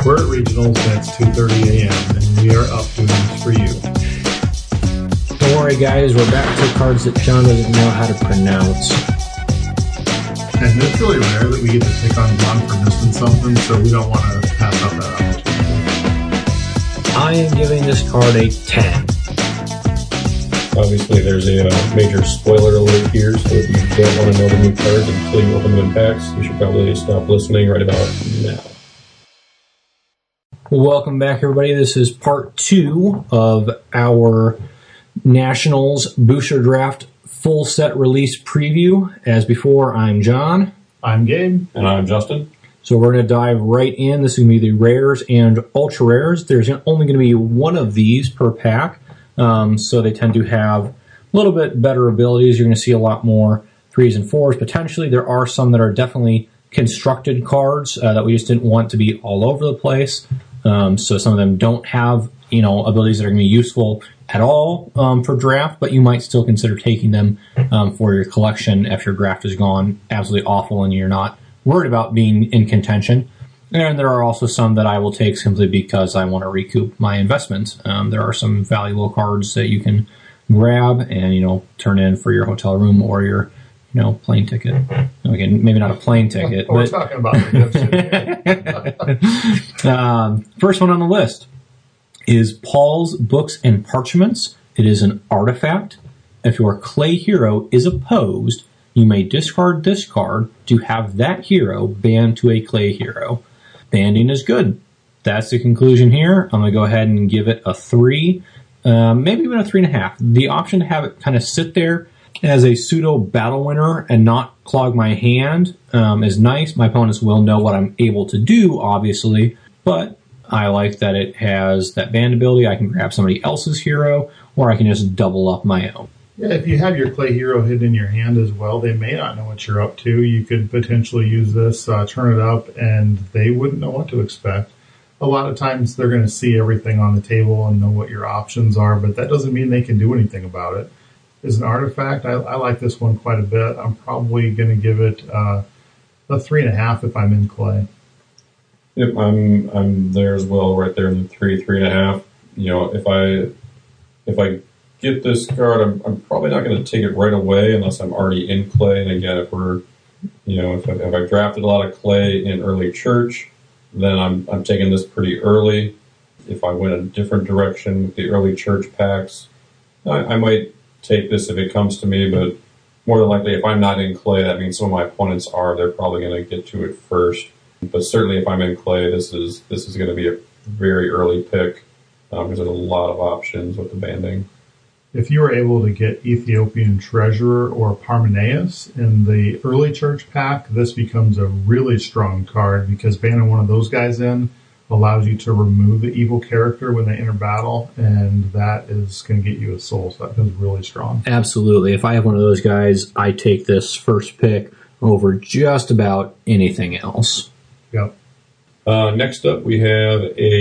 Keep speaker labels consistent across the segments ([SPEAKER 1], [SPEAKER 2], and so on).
[SPEAKER 1] We're at Regionals and it's 2:30 a.m. and we are up doing this for you.
[SPEAKER 2] Don't worry, guys. We're back to cards that John doesn't know how to pronounce.
[SPEAKER 1] And it's really rare that we get to pick on John for missing something, so we don't want to pass up that opportunity.
[SPEAKER 2] I am giving this card a 10.
[SPEAKER 3] Obviously, there's a major spoiler alert here, so if you don't want to know the new cards until you open them in packs, you should probably stop listening right about now.
[SPEAKER 2] Welcome back, everybody. This is part 2 of our Nationals Booster Draft full set release preview. As before, I'm John.
[SPEAKER 1] I'm Gabe.
[SPEAKER 3] And I'm Justin.
[SPEAKER 2] So we're going to dive right in. This is going to be the rares and ultra rares. There's only going to be one of these per pack. So they tend to have a little bit better abilities. You're going to see a lot more 3s and 4s. Potentially, there are some that are definitely constructed cards that we just didn't want to be all over the place. So some of them don't have, abilities that are going to be useful at all for draft, but you might still consider taking them for your collection if your draft has gone absolutely awful and you're not worried about being in contention. And there are also some that I will take simply because I want to recoup my investment. There are some valuable cards that you can grab and, turn in for your hotel room or your, plane ticket. Again, maybe not a plane ticket.
[SPEAKER 1] We're talking about redemption.
[SPEAKER 2] First one on the list is Paul's Books and Parchments. It is an artifact. If your clay hero is opposed, you may discard this card to have that hero banned to a clay hero. Banding is good. That's the conclusion here. I'm going to go ahead and give it a 3, maybe even a 3.5. The option to have it kind of sit there as a pseudo battle winner and not clog my hand is nice. My opponents will know what I'm able to do, obviously, but I like that it has that band ability. I can grab somebody else's hero, or I can just double up my own.
[SPEAKER 1] Yeah, if you have your clay hero hidden in your hand as well, they may not know what you're up to. You could potentially use this, turn it up, and they wouldn't know what to expect. A lot of times they're going to see everything on the table and know what your options are, but that doesn't mean they can do anything about it. As an artifact, I like this one quite a bit. I'm probably going to give it a 3.5 if I'm in clay.
[SPEAKER 3] Yep, I'm there as well, right there in the 3.5. If I get this card, I'm probably not going to take it right away unless I'm already in clay. And again, if I drafted a lot of clay in early church, then I'm taking this pretty early. If I went a different direction with the early church packs, I might take this if it comes to me, but more than likely, if I'm not in clay, that means some of my opponents are. They're probably going to get to it first. But certainly, if I'm in clay, this is going to be a very early pick because there's a lot of options with the banding.
[SPEAKER 1] If you were able to get Ethiopian Treasurer or Parmenaeus in the early church pack, this becomes a really strong card because banning one of those guys in allows you to remove the evil character when they enter battle, and that is going to get you a soul. So that feels really strong.
[SPEAKER 2] Absolutely. If I have one of those guys, I take this first pick over just about anything else.
[SPEAKER 1] Yep.
[SPEAKER 3] Next up, we have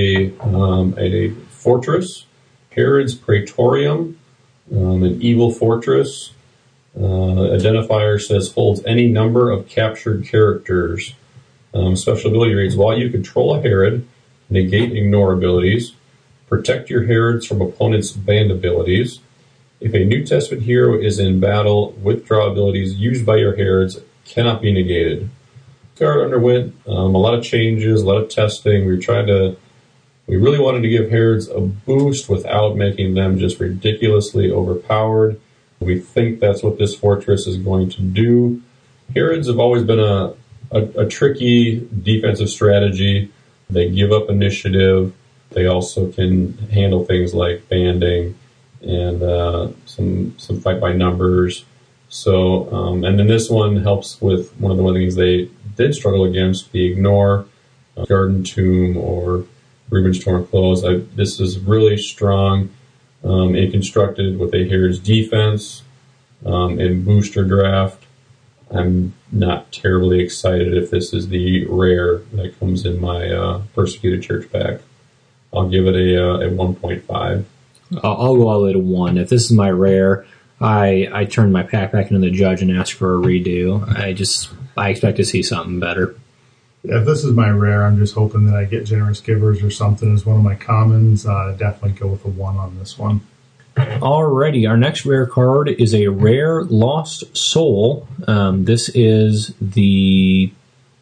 [SPEAKER 3] a fortress, Herod's Praetorium, an evil fortress. Identifier says holds any number of captured characters. Special ability reads, while you control a Herod, negate ignore abilities, protect your Herods from opponents' banned abilities. If a New Testament hero is in battle, withdraw abilities used by your Herods cannot be negated. This card underwent a lot of changes, a lot of testing. We really wanted to give Herods a boost without making them just ridiculously overpowered. We think that's what this fortress is going to do. Herods have always been a tricky defensive strategy. They give up initiative. They also can handle things like banding and some fight by numbers. So, and then this one helps with one of the things they did struggle against, the ignore, Garden Tomb, or Reuben's Torn Clothes. This is really strong and constructed with a Herod's defense in booster draft. I'm not terribly excited if this is the rare that comes in my Persecuted Church pack. I'll give it a 1.5.
[SPEAKER 2] I'll go all the way to 1. If this is my rare, I turn my pack back into the judge and ask for a redo. I expect to see something better.
[SPEAKER 1] If this is my rare, I'm just hoping that I get Generous Givers or something as one of my commons. Definitely go with a 1 on this one.
[SPEAKER 2] Alrighty, our next rare card is a rare Lost Soul. This is the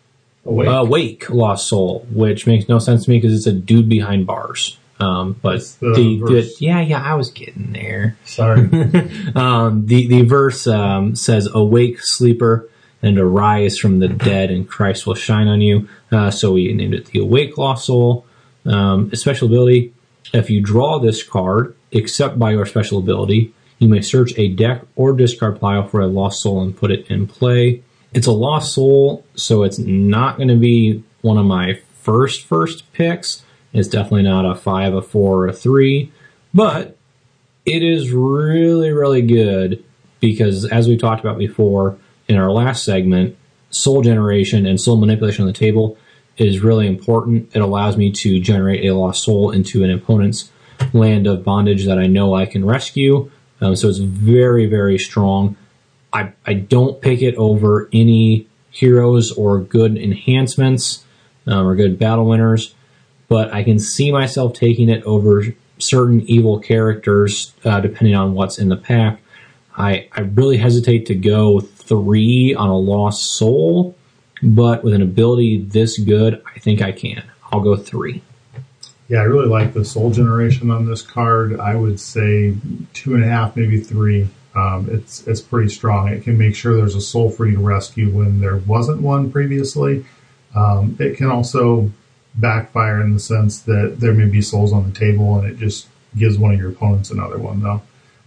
[SPEAKER 2] Awake Lost Soul, which makes no sense to me because it's a dude behind bars. But yeah, I was getting there.
[SPEAKER 1] Sorry.
[SPEAKER 2] The verse says, "Awake, sleeper, and arise from the dead, and Christ will shine on you." So we named it the Awake Lost Soul. A special ability: if you draw this card, except by your special ability, you may search a deck or discard pile for a lost soul and put it in play. It's a lost soul, so it's not going to be one of my first picks. It's definitely not a 5, a 4, or a 3, but it is really, really good because, as we talked about before in our last segment, soul generation and soul manipulation on the table is really important. It allows me to generate a lost soul into an opponent's land of bondage that I know I can rescue. So it's very, very strong. I don't pick it over any heroes or good enhancements or good battle winners, but I can see myself taking it over certain evil characters depending on what's in the pack. I really hesitate to go 3 on a lost soul, but with an ability this good, I think I can. I'll go 3.
[SPEAKER 1] Yeah, I really like the soul generation on this card. I would say 2.5, maybe 3. It's pretty strong. It can make sure there's a soul for you to rescue when there wasn't one previously. It can also backfire in the sense that there may be souls on the table and it just gives one of your opponents another one, though.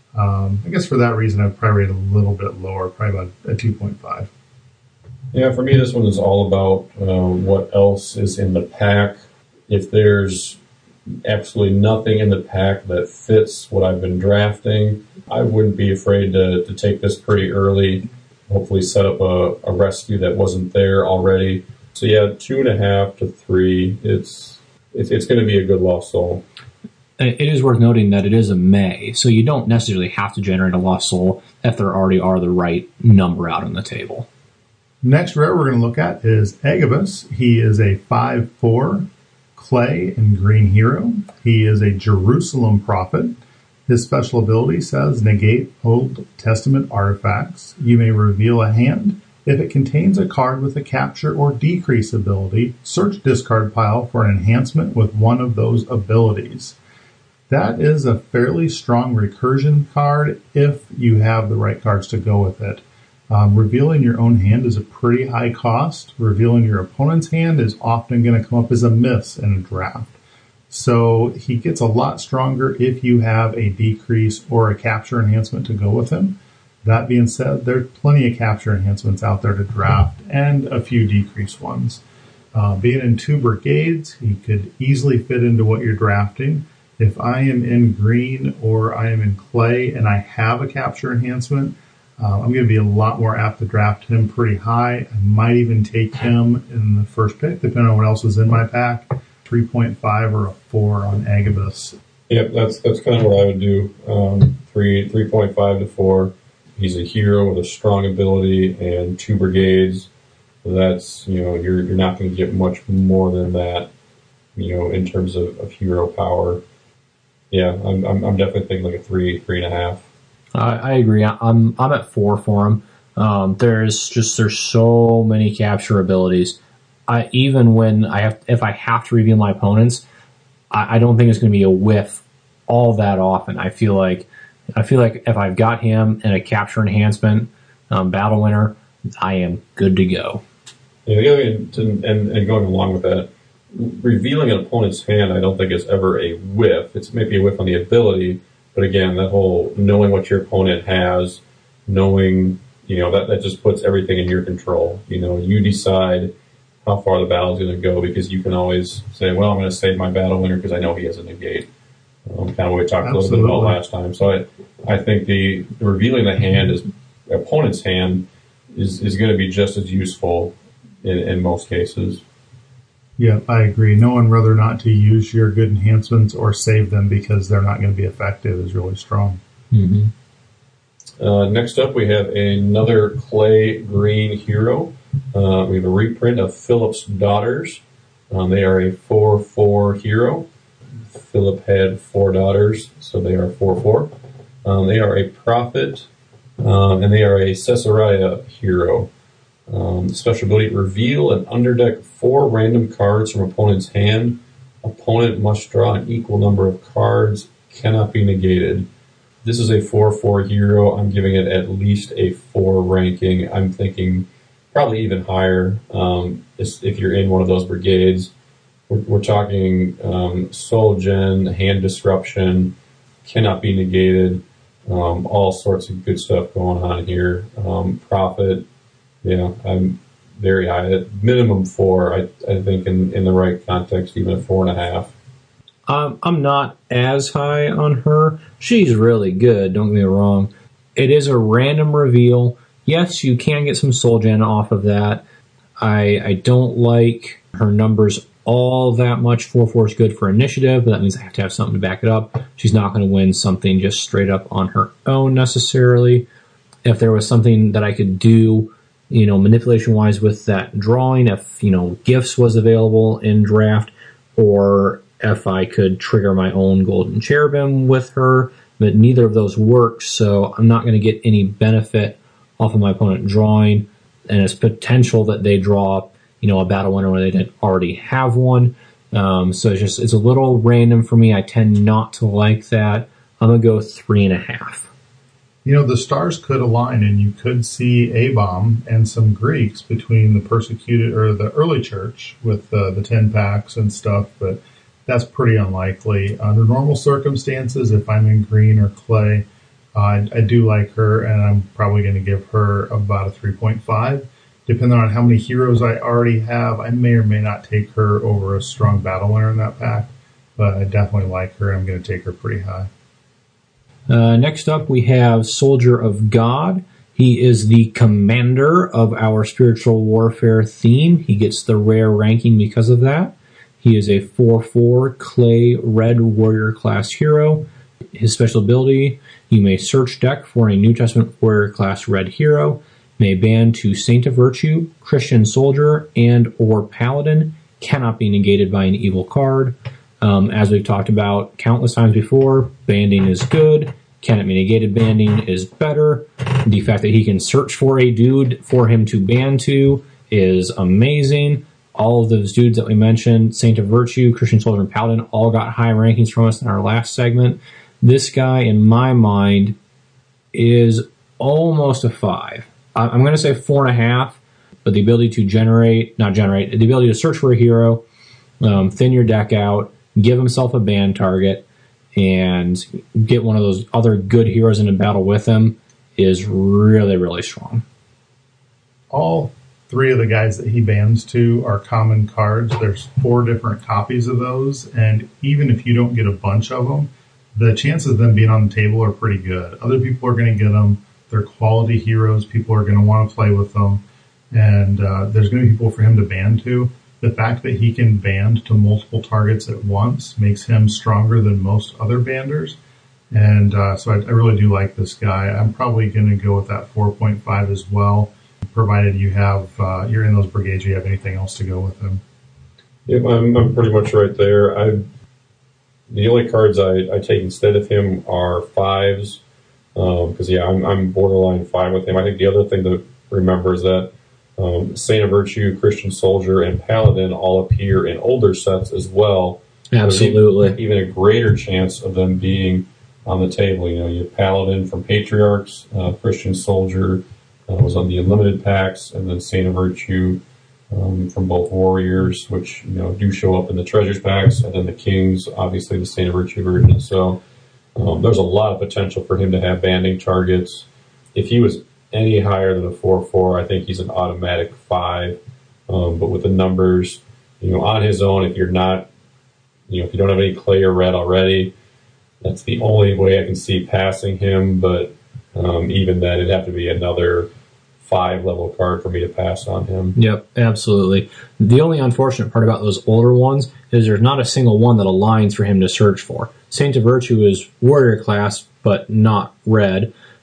[SPEAKER 1] I guess for that reason, I'd probably rate it a little bit lower, probably about a 2.5.
[SPEAKER 3] Yeah, for me, this one is all about what else is in the pack. If there's absolutely nothing in the pack that fits what I've been drafting, I wouldn't be afraid to take this pretty early, hopefully set up a rescue that wasn't there already. So yeah, 2.5 to 3, it's going to be a good lost soul.
[SPEAKER 2] It is worth noting that it is a May, so you don't necessarily have to generate a lost soul if there already are the right number out on the table.
[SPEAKER 1] Next rare we're going to look at is Agabus. He is a 5/4 clay and green hero. He is a Jerusalem prophet. His special ability says, negate Old Testament artifacts. You may reveal a hand. If it contains a card with a capture or decrease ability, search discard pile for an enhancement with one of those abilities. That is a fairly strong recursion card if you have the right cards to go with it. Revealing your own hand is a pretty high cost. Revealing your opponent's hand is often going to come up as a miss in a draft. So he gets a lot stronger if you have a decrease or a capture enhancement to go with him. That being said, there's plenty of capture enhancements out there to draft and a few decrease ones. Being in 2 brigades, he could easily fit into what you're drafting. If I am in green or I am in clay and I have a capture enhancement, I'm going to be a lot more apt to draft him pretty high. I might even take him in the first pick, depending on what else is in my pack. 3.5 or a 4 on Agabus.
[SPEAKER 3] Yep, that's kind of what I would do. 3.5 to 4. He's a hero with a strong ability and 2 brigades. That's, you're not going to get much more than that, in terms of hero power. Yeah, I'm definitely thinking like a 3.5.
[SPEAKER 2] I agree. I'm at 4 for him. There's so many capture abilities. Even when if I have to reveal my opponents, I don't think it's going to be a whiff all that often. I feel like if I've got him and a capture enhancement, battle winner, I am good to go.
[SPEAKER 3] Yeah, and going along with that, revealing an opponent's hand, I don't think is ever a whiff. It's maybe a whiff on the ability, but again, that whole knowing what your opponent has, knowing, that just puts everything in your control. You decide how far the battle's going to go because you can always say, well, I'm going to save my battle winner because I know he has a negate. Kind of what we talked a little bit about last time. So I think the revealing the hand is opponent's hand is going to be just as useful in most cases.
[SPEAKER 1] Yeah, I agree. Knowing whether or not to use your good enhancements or save them because they're not going to be effective is really strong.
[SPEAKER 2] Mm-hmm.
[SPEAKER 3] Next up, we have another clay green hero. We have a reprint of Philip's Daughters. They are a 4/4 hero. Philip had 4 daughters, so they are 4/4. They are a prophet, and they are a Caesarea hero. Special ability, reveal and underdeck 4 random cards from opponent's hand. Opponent must draw an equal number of cards, cannot be negated. This is a 4/4 hero. I'm giving it at least a 4 ranking. I'm thinking probably even higher if you're in one of those brigades. We're talking soul gen, hand disruption, cannot be negated, all sorts of good stuff going on here. Prophet, yeah, I'm very high. At minimum 4, I think in the right context, even a 4.5.
[SPEAKER 2] I'm not as high on her. She's really good, don't get me wrong. It is a random reveal. Yes, you can get some soul gen off of that. I don't like her numbers all that much. 4/4 is good for initiative, but that means I have to have something to back it up. She's not going to win something just straight up on her own necessarily. If there was something that I could do, manipulation-wise with that drawing, if, gifts was available in draft, or if I could trigger my own golden cherubim with her, but neither of those works, so I'm not going to get any benefit off of my opponent drawing, and it's potential that they draw, a battle winner when they didn't already have one. So it's a little random for me. I tend not to like that. I'm going to go 3.5.
[SPEAKER 1] The stars could align and you could see A-bomb and some Greeks between the persecuted or the early church with the 10 packs and stuff, but that's pretty unlikely. Under normal circumstances, if I'm in green or clay, I do like her, and I'm probably going to give her about a 3.5. Depending on how many heroes I already have, I may or may not take her over a strong battle winner in that pack, but I definitely like her. I'm going to take her pretty high.
[SPEAKER 2] Next up, we have Soldier of God. He is the commander of our spiritual warfare theme. He gets the rare ranking because of that. He is a 4/4 clay red warrior class hero. His special ability, you may search deck for a New Testament warrior class red hero. May ban to Saint of Virtue, Christian Soldier, and or Paladin. Cannot be negated by an evil card. As we've talked about countless times before, banding is good. Cannot be negated banding is better. The fact that he can search for a dude for him to ban to is amazing. All of those dudes that we mentioned, Saint of Virtue, Christian Soldier, and Paladin, all got high rankings from us in our last segment. This guy, in my mind, is almost a 5. I'm going to say 4.5, but the ability to the ability to search for a hero, thin your deck out, give himself a ban target, and get one of those other good heroes in a battle with him is really, really strong.
[SPEAKER 1] All 3 of the guys that he bans to are common cards. There's 4 different copies of those, and even if you don't get a bunch of them, the chances of them being on the table are pretty good. Other people are going to get them. They're quality heroes. People are going to want to play with them, and there's going to be people for him to ban to. The fact that he can band to multiple targets at once makes him stronger than most other banders. And so I really do like this guy. I'm probably going to go with that 4.5 as well, provided you have you're in those brigades, you have anything else to go with him.
[SPEAKER 3] Yep, I'm pretty much right there. The only cards I take instead of him are 5s, because I'm borderline 5 with him. I think the other thing to remember is that Saint of Virtue, Christian Soldier, and Paladin all appear in older sets as well.
[SPEAKER 2] Absolutely.
[SPEAKER 3] There's even a greater chance of them being on the table. You have Paladin from Patriarchs, Christian Soldier was on the Unlimited packs, and then Saint of Virtue from both Warriors, which do show up in the Treasures packs, and then the Kings, obviously the Saint of Virtue version. So there's a lot of potential for him to have banding targets. If he was any higher than a 4/4, I think he's an automatic 5. But with the numbers, on his own, if you're not, if you don't have any clay or red already, that's the only way I can see passing him. But even then, it'd have to be another 5-level card for me to pass on him.
[SPEAKER 2] Yep, absolutely. The only unfortunate part about those older ones is there's not a single one that aligns for him to search for. Saint of Virtue is warrior class, but not red.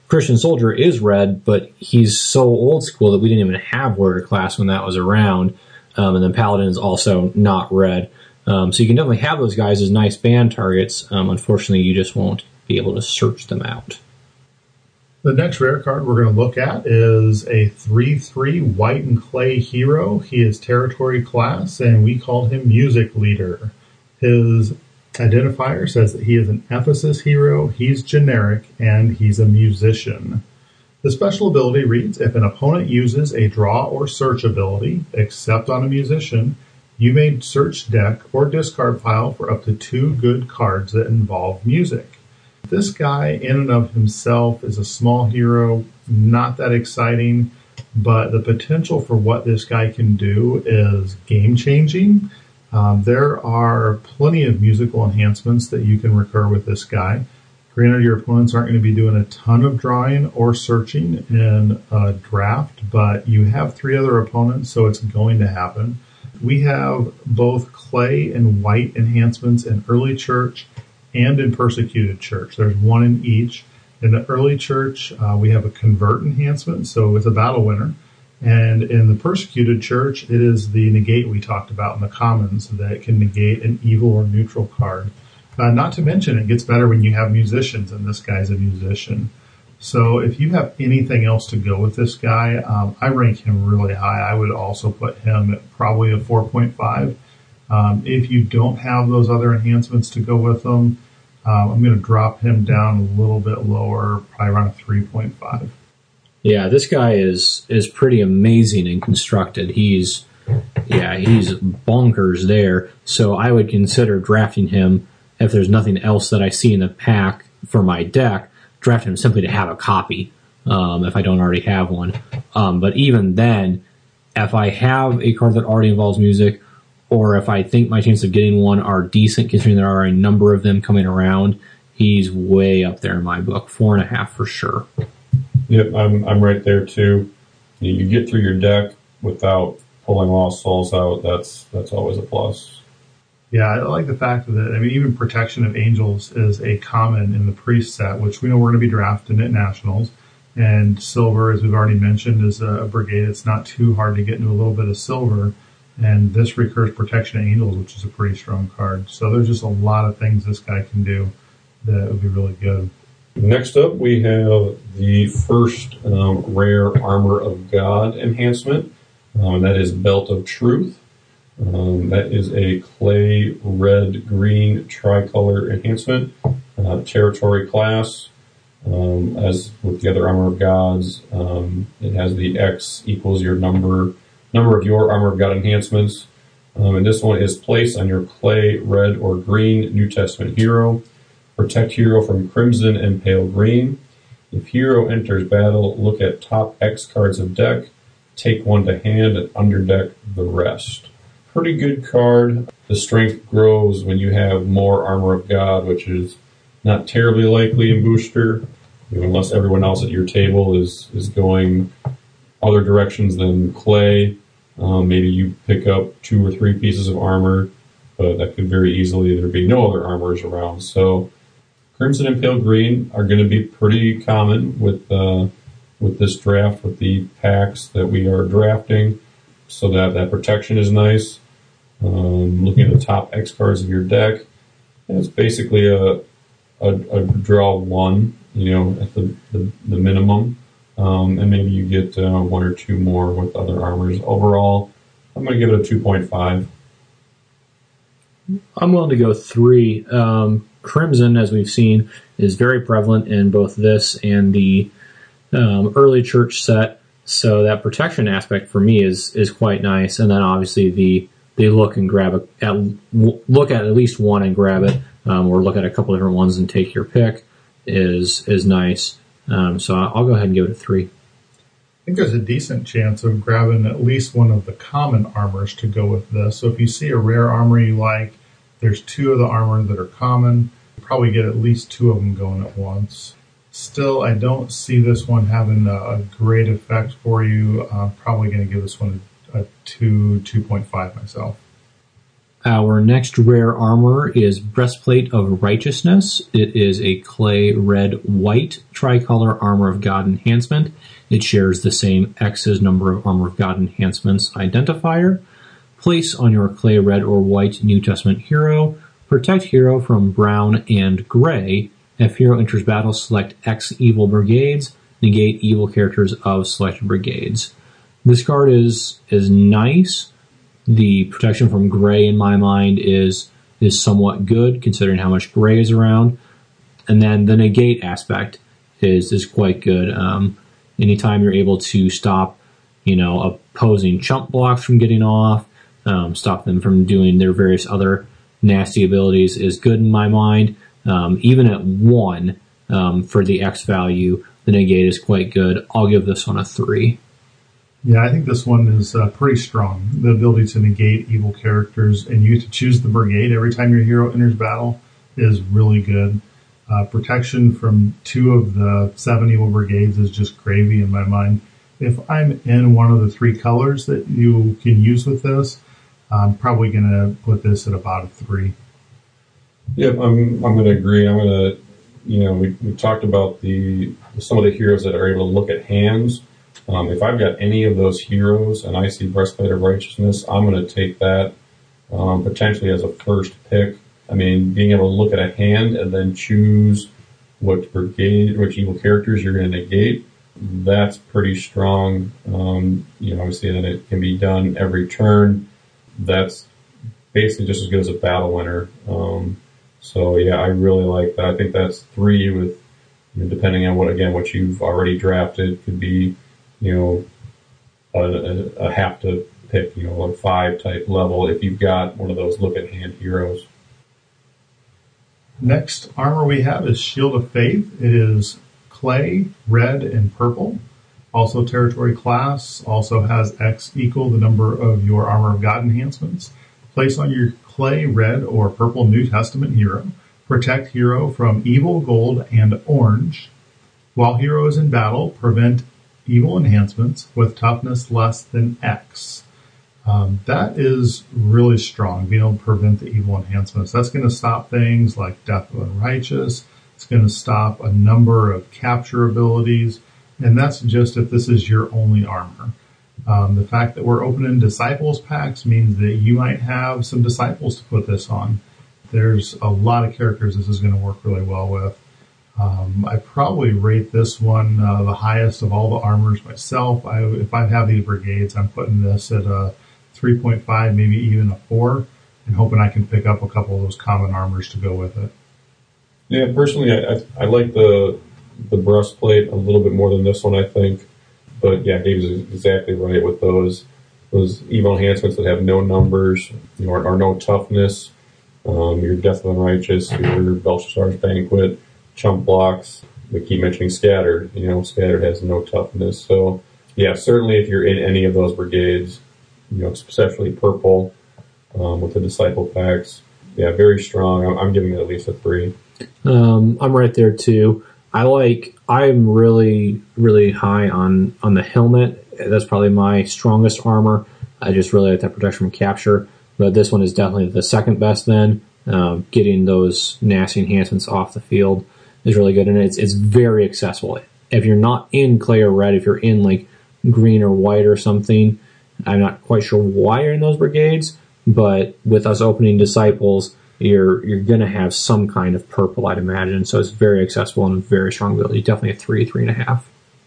[SPEAKER 2] Christian Soldier is red, but he's so old school that we didn't even have Warrior Class when that was around. And then Paladin is also not red. So you can definitely have those guys as nice band targets. Unfortunately, you just won't be able to search them out.
[SPEAKER 1] The next rare card we're going to look at is a 3/3 white and clay hero. He is territory class, and we call him Music Leader. His identifier says that he is an Ephesus hero, he's generic, and he's a musician. The special ability reads, if an opponent uses a draw or search ability, except on a musician, you may search deck or discard pile for up to 2 good cards that involve music. This guy in and of himself is a small hero, not that exciting, but the potential for what this guy can do is game-changing. There are plenty of musical enhancements that you can recur with this guy. Granted, your opponents aren't going to be doing a ton of drawing or searching in a draft, but you have 3 other opponents, so it's going to happen. We have both clay and white enhancements in Early Church and in Persecuted Church. There's 1 in each. In the Early Church, we have a Convert enhancement, so it's a battle winner. And in the Persecuted Church, it is the negate we talked about in the commons that can negate an evil or neutral card. Not to mention, it gets better when you have musicians, and this guy's a musician. So if you have anything else to go with this guy, I rank him really high. I would also put him at probably a 4.5. If you don't have those other enhancements to go with him, I'm going to drop him down a little bit lower, probably around a 3.5.
[SPEAKER 2] Yeah, this guy is pretty amazing and constructed. He's bonkers there. So I would consider drafting him if there's nothing else that I see in the pack for my deck. Draft him simply to have a copy if I don't already have one. But even then, if I have a card that already involves music, or if I think my chances of getting one are decent, considering there are a number of them coming around, he's way up there in my book. 4.5 for sure.
[SPEAKER 3] Yep, I'm right there too. You get through your deck without pulling Lost Souls out. That's always a plus.
[SPEAKER 1] Yeah, I like the fact that, I mean, even Protection of Angels is a common in the Priest set, which we know we're going to be drafting at Nationals. And Silver, as we've already mentioned, is a brigade. It's not too hard to get into a little bit of Silver. And this recurs Protection of Angels, which is a pretty strong card. So there's just a lot of things this guy can do that would be really good.
[SPEAKER 3] Next up, we have the first rare Armor of God enhancement, and that is Belt of Truth. That is a clay red-green tricolor enhancement, territory class. As with the other Armor of Gods, it has the X equals your number of your Armor of God enhancements. And this one is placed on your clay red or green New Testament hero. Protect hero from crimson and pale green. If hero enters battle, look at top X cards of deck, take 1 to hand, and underdeck the rest. Pretty good card. The strength grows when you have more Armor of God, which is not terribly likely in Booster, unless everyone else at your table is going other directions than clay. Maybe you pick up 2 or 3 pieces of armor, but that could very easily there be no other armors around. So Crimson and Pale Green are going to be pretty common with this draft, with the packs that we are drafting, so that protection is nice. Looking at the top X cards of your deck, it's basically a draw 1, at the minimum, and maybe you get 1 or 2 more with other armors. Overall, I'm going to give it a 2.5.
[SPEAKER 2] I'm willing to go 3. Crimson, as we've seen, is very prevalent in both this and the early church set, so that protection aspect for me is quite nice. And then obviously they look and look at least one and grab it, or look at a couple different ones and take your pick is nice. So I'll go ahead and give it a 3.
[SPEAKER 1] I think there's a decent chance of grabbing at least one of the common armors to go with this. So if you see a rare armor you like, there's 2 of the armor that are common. You probably get at least 2 of them going at once. Still, I don't see this one having a great effect for you. I'm probably going to give this one a 2.5 myself.
[SPEAKER 2] Our next rare armor is Breastplate of Righteousness. It is a clay red-white tricolor Armor of God enhancement. It shares the same X's number of Armor of God enhancements identifier. Place on your clay red or white New Testament hero. Protect hero from brown and gray. If hero enters battle, select X evil brigades. Negate evil characters of selected brigades. This card is nice. The protection from gray, in my mind, is somewhat good, considering how much gray is around. And then the negate aspect is quite good. Anytime you're able to stop, opposing chump blocks from getting off, stop them from doing their various other nasty abilities is good in my mind. Even at 1 for the X value, the negate is quite good. I'll give this one a 3.
[SPEAKER 1] Yeah, I think this one is pretty strong. The ability to negate evil characters and you get to choose the brigade every time your hero enters battle is really good. Protection from 2 of the 7 evil brigades is just gravy in my mind. If I'm in one of the 3 colors that you can use with this, I'm probably going to put this at about a 3.
[SPEAKER 3] Yep, I'm going to agree. I'm going to, we talked about some of the heroes that are able to look at hands. If I've got any of those heroes and I see Breastplate of Righteousness, I'm going to take that potentially as a first pick. I mean, being able to look at a hand and then choose which evil characters you're going to negate, that's pretty strong. Obviously, and it can be done every turn. That's basically just as good as a battle winner. So yeah, I really like that. I think that's 3 with, depending on what you've already drafted, could be, a have to pick, a 5 type level if you've got one of those look at hand heroes.
[SPEAKER 1] Next armor we have is Shield of Faith. It is clay, red, and purple. Also territory class. Also has X equal the number of your Armor of God enhancements. Place on your clay, red, or purple New Testament hero. Protect hero from evil, gold, and orange. While hero is in battle, prevent evil enhancements with toughness less than X. That is really strong, being able to prevent the evil enhancements. That's going to stop things like Death of the Unrighteous. It's going to stop a number of capture abilities, and that's just if this is your only armor. The fact that we're opening Disciples packs means that you might have some Disciples to put this on. There's a lot of characters this is going to work really well with. I probably rate this one the highest of all the armors myself. If I have these brigades, I'm putting this at a 3.5, maybe even a 4, and hoping I can pick up a couple of those common armors to go with it.
[SPEAKER 3] Yeah, personally, I like the breastplate a little bit more than this one, I think. But yeah, Dave's exactly right with those evil enhancements that have no numbers, or no toughness. Your Death of Unrighteous, your Belshazzar's Banquet, chump blocks. We keep mentioning Scattered. Scattered has no toughness. So yeah, certainly if you're in any of those brigades, especially purple with the Disciple packs, yeah, very strong. I'm giving it at least a 3.
[SPEAKER 2] I'm right there too. I'm really, really high on the helmet. That's probably my strongest armor. I just really like that protection from capture. But this one is definitely the second best then. Getting those nasty enhancements off the field is really good. And it's very accessible. If you're not in clay or red, if you're in like green or white or something, I'm not quite sure why you're in those brigades. But with us opening Disciples, you're going to have some kind of purple, I'd imagine. So it's very accessible and very strong ability. Definitely a 3, 3.5.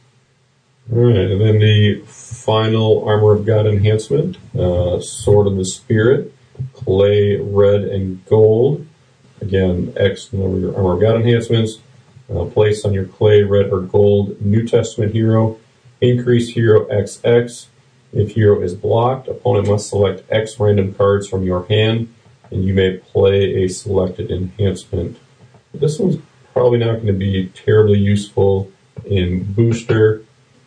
[SPEAKER 3] All right, and then the final Armor of God enhancement, Sword of the Spirit, clay, red, and gold. Again, X number your Armor of God enhancements. Place on your clay, red, or gold New Testament hero. Increase hero XX. If hero is blocked, opponent must select X random cards from your hand, and you may play a selected enhancement. This one's probably not going to be terribly useful in booster.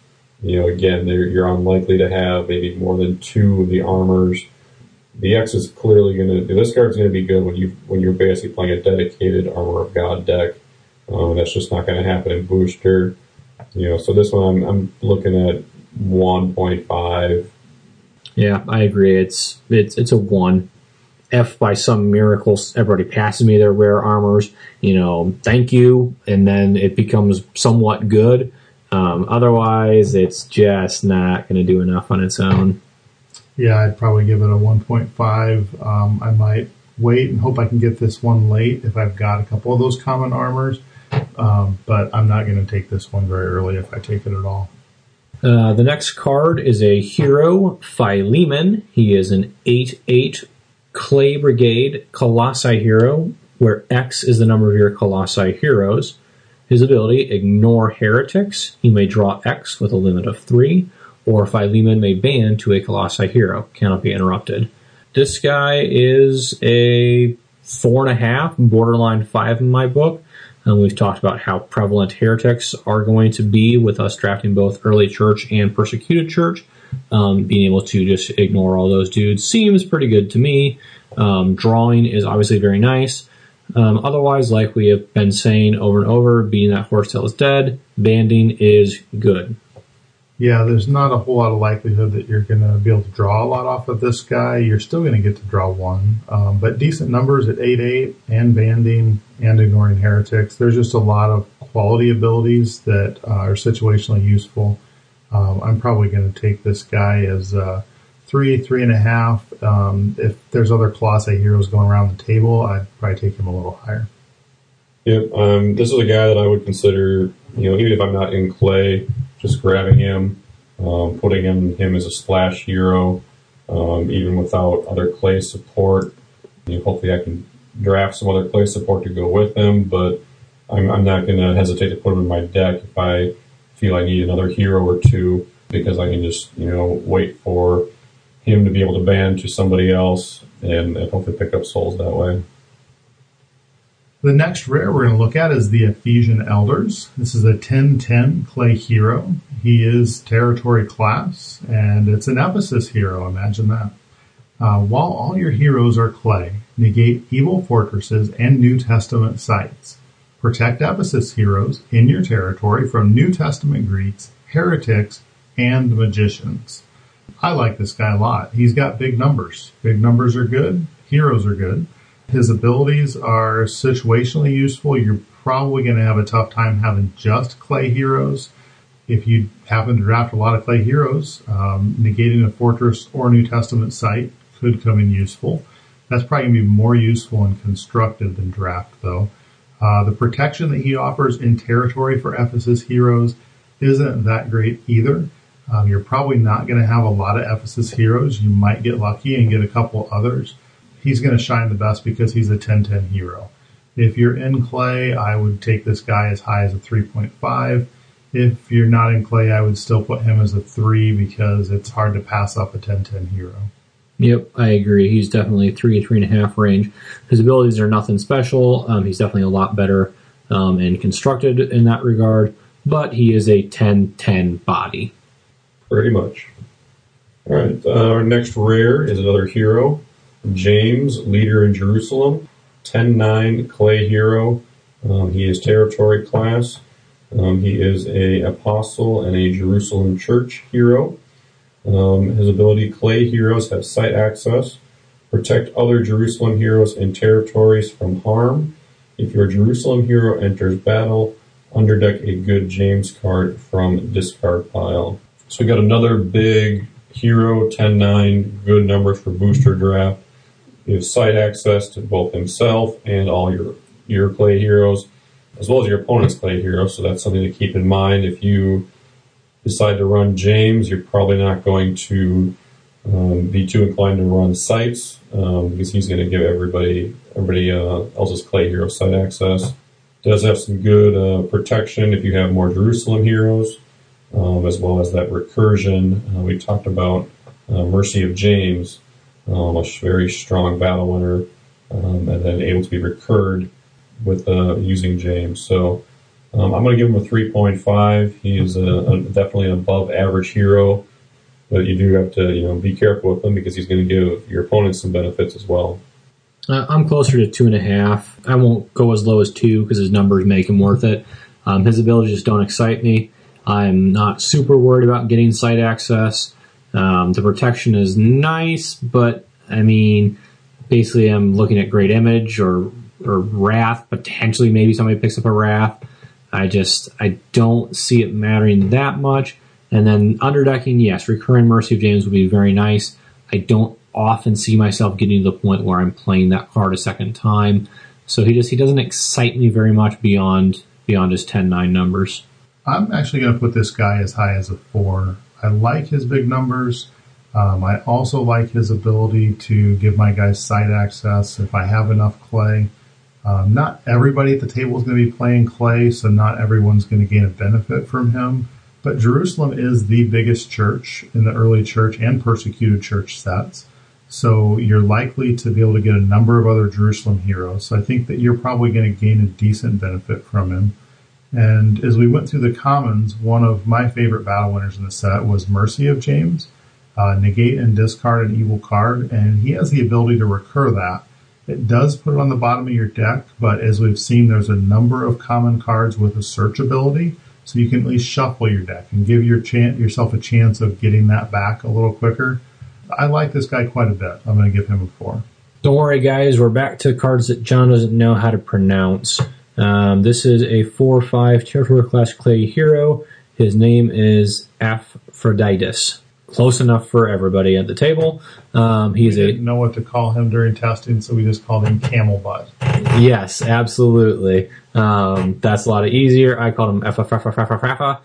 [SPEAKER 3] Again, you're unlikely to have maybe more than 2 of the armors. The X is clearly going to. This card's going to be good when you're basically playing a dedicated Armor of God deck. That's just not going to happen in booster. So this one I'm looking at 1.5.
[SPEAKER 2] Yeah, I agree. It's a 1. if by some miracle everybody passes me their rare armors, thank you, and then it becomes somewhat good. Otherwise, it's just not going to do enough on its own.
[SPEAKER 1] Yeah, I'd probably give it a 1.5. I might wait and hope I can get this one late if I've got a couple of those common armors, but I'm not going to take this one very early if I take it at all.
[SPEAKER 2] The next card is a hero, Philemon. He is an 8/8 Clay Brigade Colossi hero, where X is the number of your Colossi heroes. His ability, Ignore Heretics. He may draw X with a limit of 3, or Philemon may ban to a Colossi hero. Cannot be interrupted. This guy is a 4.5, borderline 5 in my book. And we've talked about how prevalent heretics are going to be with us drafting both early church and persecuted church. Being able to just ignore all those dudes seems pretty good to me. Drawing is obviously very nice. Otherwise, like we have been saying over and over, being that Horsetail is dead, banding is good.
[SPEAKER 1] Yeah, there's not a whole lot of likelihood that you're going to be able to draw a lot off of this guy. You're still going to get to draw one, but decent numbers at 8/8 and banding and ignoring heretics. There's just a lot of quality abilities that are situationally useful. I'm probably going to take this guy as 3.5. If there's other Colossi heroes going around the table, I'd probably take him a little higher.
[SPEAKER 3] Yep, this is a guy that I would consider, even if I'm not in Clay, just grabbing him, putting him as a splash hero, even without other Clay support. Hopefully I can draft some other Clay support to go with him, but I'm not going to hesitate to put him in my deck if I feel I need another hero or two, because I can just, wait for him to be able to ban to somebody else and hopefully pick up souls that way.
[SPEAKER 1] The next rare we're going to look at is the Ephesian Elders. This is a 10/10 Clay hero. He is territory class, and it's an Ephesus hero. Imagine that. While all your heroes are Clay, negate evil fortresses and New Testament sites. Protect Ephesus heroes in your territory from New Testament Greeks, heretics, and magicians. I like this guy a lot. He's got big numbers. Big numbers are good. Heroes are good. His abilities are situationally useful. You're probably going to have a tough time having just Clay heroes. If you happen to draft a lot of Clay heroes, negating a fortress or New Testament site could come in useful. That's probably going to be more useful in constructed than draft, though. The protection that he offers in territory for Ephesus heroes isn't that great either. You're probably not going to have a lot of Ephesus heroes. You might get lucky and get a couple others. He's going to shine the best because he's a 10/10 hero. If you're in Clay, I would take this guy as high as a 3.5. If you're not in Clay, I would still put him as a 3 because it's hard to pass up a 10/10 hero.
[SPEAKER 2] Yep, I agree. He's definitely 3.5 range. His abilities are nothing special. He's definitely a lot better and constructed in that regard, but he is a 10/10 body.
[SPEAKER 3] Pretty much. All right, our next rare is another hero. James, leader in Jerusalem, 10/9 Clay hero. He is territory class. He is a apostle and a Jerusalem church hero. His ability, Clay heroes have site access. Protect other Jerusalem heroes and territories from harm. If your Jerusalem hero enters battle, underdeck a good James card from discard pile. So we got another big hero, 10/9, good numbers for booster draft. He has site access to both himself and all your Clay heroes, as well as your opponent's Clay heroes, so that's something to keep in mind. If you decide to run James, you're probably not going to be too inclined to run sites, because he's going to give everybody else's Clay hero site access. Does have some good protection if you have more Jerusalem heroes, as well as that recursion. We talked about Mercy of James, a very strong battle winner, and then able to be recurred with using James. So I'm going to give him a 3.5. He is definitely an above average hero, but you do have to be careful with him because he's going to give your opponents some benefits as well.
[SPEAKER 2] I'm closer to 2.5. I won't go as low as 2 because his numbers make him worth it. His abilities just don't excite me. I'm not super worried about getting site access. The protection is nice, but I mean, basically I'm looking at Great Image or Wrath. Potentially, maybe somebody picks up a Wrath. I don't see it mattering that much. And then underdecking, yes, recurring Mercy of James would be very nice. I don't often see myself getting to the point where I'm playing that card a second time. So he doesn't excite me very much beyond his 10-9 numbers.
[SPEAKER 1] I'm actually going to put this guy as high as a 4. I like his big numbers. I also like his ability to give my guys side access if I have enough clay. Not everybody at the table is going to be playing clay, so not everyone's going to gain a benefit from him. But Jerusalem is the biggest church in the early church and persecuted church sets. So you're likely to be able to get a number of other Jerusalem heroes. So I think that you're probably going to gain a decent benefit from him. And as we went through the commons, one of my favorite battle winners in the set was Mercy of James. Negate and discard an evil card, and he has the ability to recur that. It does put it on the bottom of your deck, but as we've seen, there's a number of common cards with a search ability, so you can at least shuffle your deck and give yourself a chance of getting that back a little quicker. I like this guy quite a bit. I'm going to give him a 4.
[SPEAKER 2] Don't worry, guys. We're back to cards that John doesn't know how to pronounce. This is a 4/5 Territory Class Clay hero. His name is Aphroditus. Close enough for everybody at the table.
[SPEAKER 1] We didn't know what to call him during testing, so we just called him Camel Butt.
[SPEAKER 2] Yes, absolutely. That's a lot easier. I called him Effa.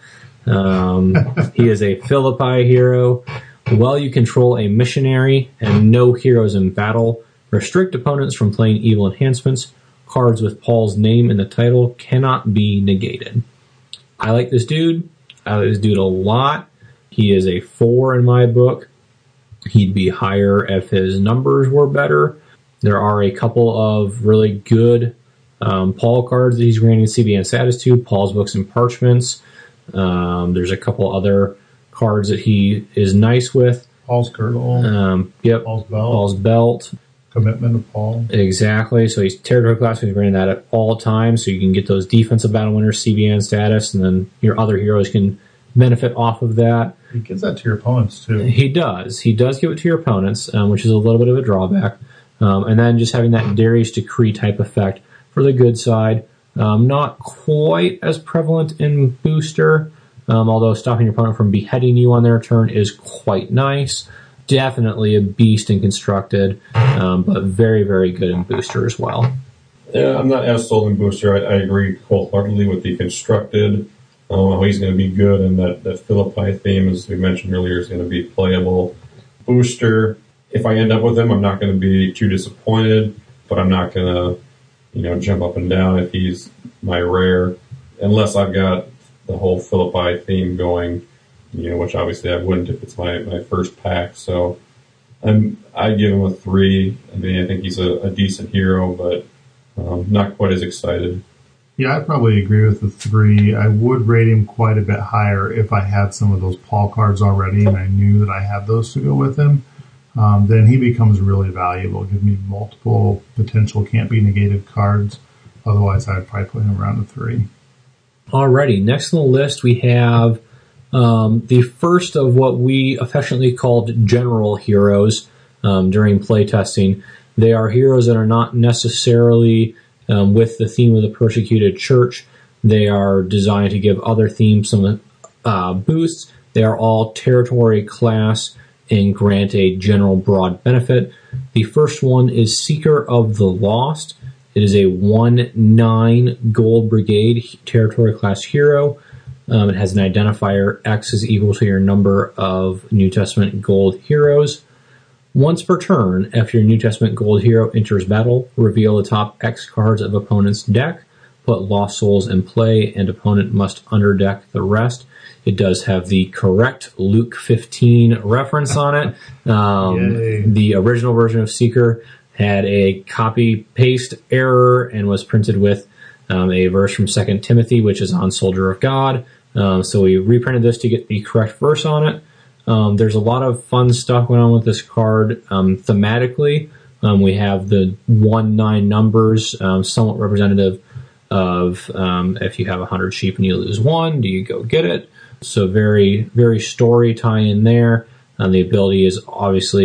[SPEAKER 2] He is a Philippi hero. While you control a missionary and no heroes in battle, restrict opponents from playing evil enhancements. Cards with Paul's name in the title cannot be negated. I like this dude. I like this dude a lot. He is a 4 in my book. He'd be higher if his numbers were better. There are a couple of really good Paul cards that he's granting CBN status to. Paul's Books and Parchments. There's a couple other cards that he is nice with.
[SPEAKER 1] Paul's Girdle.
[SPEAKER 2] Yep.
[SPEAKER 1] Paul's Belt. Commitment of Paul.
[SPEAKER 2] Exactly. So he's Territory Class. He's running that at all times, so you can get those defensive battle winners CBN status, and then your other heroes can benefit off of that.
[SPEAKER 1] He gives that to your opponents, too.
[SPEAKER 2] He does. He does give it to your opponents, which is a little bit of a drawback. And then just having that Darius Decree type effect for the good side. Not quite as prevalent in Booster, although stopping your opponent from beheading you on their turn is quite nice. Definitely a beast in Constructed, but very, very good in Booster as well.
[SPEAKER 3] Yeah, I'm not as sold in Booster. I agree wholeheartedly with the Constructed. How he's going to be good, and that Philippi theme, as we mentioned earlier, is going to be playable. Booster, if I end up with him, I'm not going to be too disappointed, but I'm not going to, jump up and down if he's my rare, unless I've got the whole Philippi theme going, which obviously I wouldn't if it's my first pack. So I give him a 3. I mean, I think he's a decent hero, but not quite as excited.
[SPEAKER 1] Yeah, I probably agree with the 3. I would rate him quite a bit higher if I had some of those Paul cards already and I knew that I had those to go with him. Then he becomes really valuable. Give me multiple potential can't be negated cards. Otherwise, I'd probably put him around a 3.
[SPEAKER 2] Alrighty, next on the list we have the first of what we affectionately called general heroes during playtesting. They are heroes that are not necessarily with the theme of the persecuted church. They are designed to give other themes some boosts. They are all Territory Class and grant a general broad benefit. The first one is Seeker of the Lost. It is a 1/9 Gold Brigade Territory Class hero. It has an identifier X is equal to your number of New Testament Gold heroes. Once per turn, if your New Testament Gold hero enters battle, reveal the top X cards of opponent's deck, put Lost Souls in play, and opponent must underdeck the rest. It does have the correct Luke 15 reference on it. The original version of Seeker had a copy-paste error and was printed with a verse from 2 Timothy, which is on Soldier of God. So we reprinted this to get the correct verse on it. There's a lot of fun stuff going on with this card thematically. We have the 1/9 numbers, somewhat representative of if you have 100 sheep and you lose 1, do you go get it? So very, very story tie-in there. The ability is obviously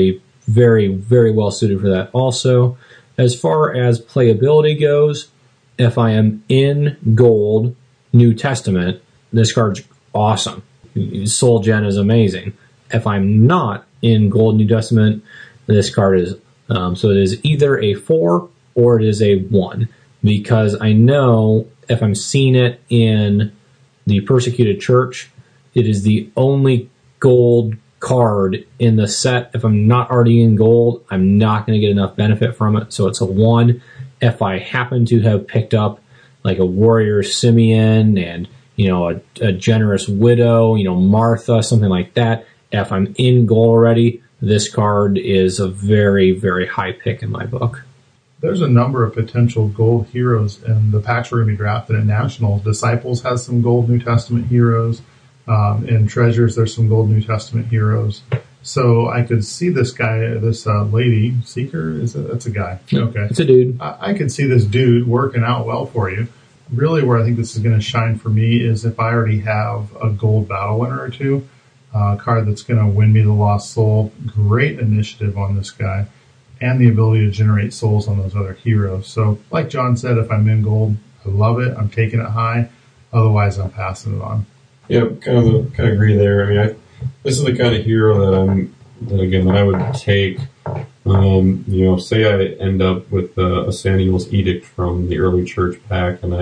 [SPEAKER 2] very, very well suited for that also. As far as playability goes, if I am in gold New Testament, this card's awesome. Soul Gen is amazing. If I'm not in gold New Testament, this card is so it is either a 4 or it is a 1, because I know if I'm seeing it in the Persecuted Church, it is the only gold card in the set. If I'm not already in gold, I'm not going to get enough benefit from it, so it's a 1. If I happen to have picked up like a Warrior Simeon and, you know, a Generous Widow, you know, Martha, something like that, if I'm in gold already, this card is a very, very high pick in my book.
[SPEAKER 1] There's a number of potential gold heroes in the packs we're going to be drafted at Nationals. Disciples has some gold New Testament heroes. In Treasures, there's some gold New Testament heroes. So I could see this guy, this lady, Seeker, that's a guy. Okay.
[SPEAKER 2] It's a dude.
[SPEAKER 1] I could see this dude working out well for you. Really where I think this is going to shine for me is if I already have a gold battle winner or two, a card that's going to win me the Lost Soul. Great initiative on this guy, and the ability to generate souls on those other heroes. So like John said, if I'm in gold, I love it. I'm taking it high. Otherwise, I'm passing it on.
[SPEAKER 3] Yeah, kind of agree there. I mean, this is the kind of hero that I would take. You know, say I end up with a Samuel's Edict from the early church pack, and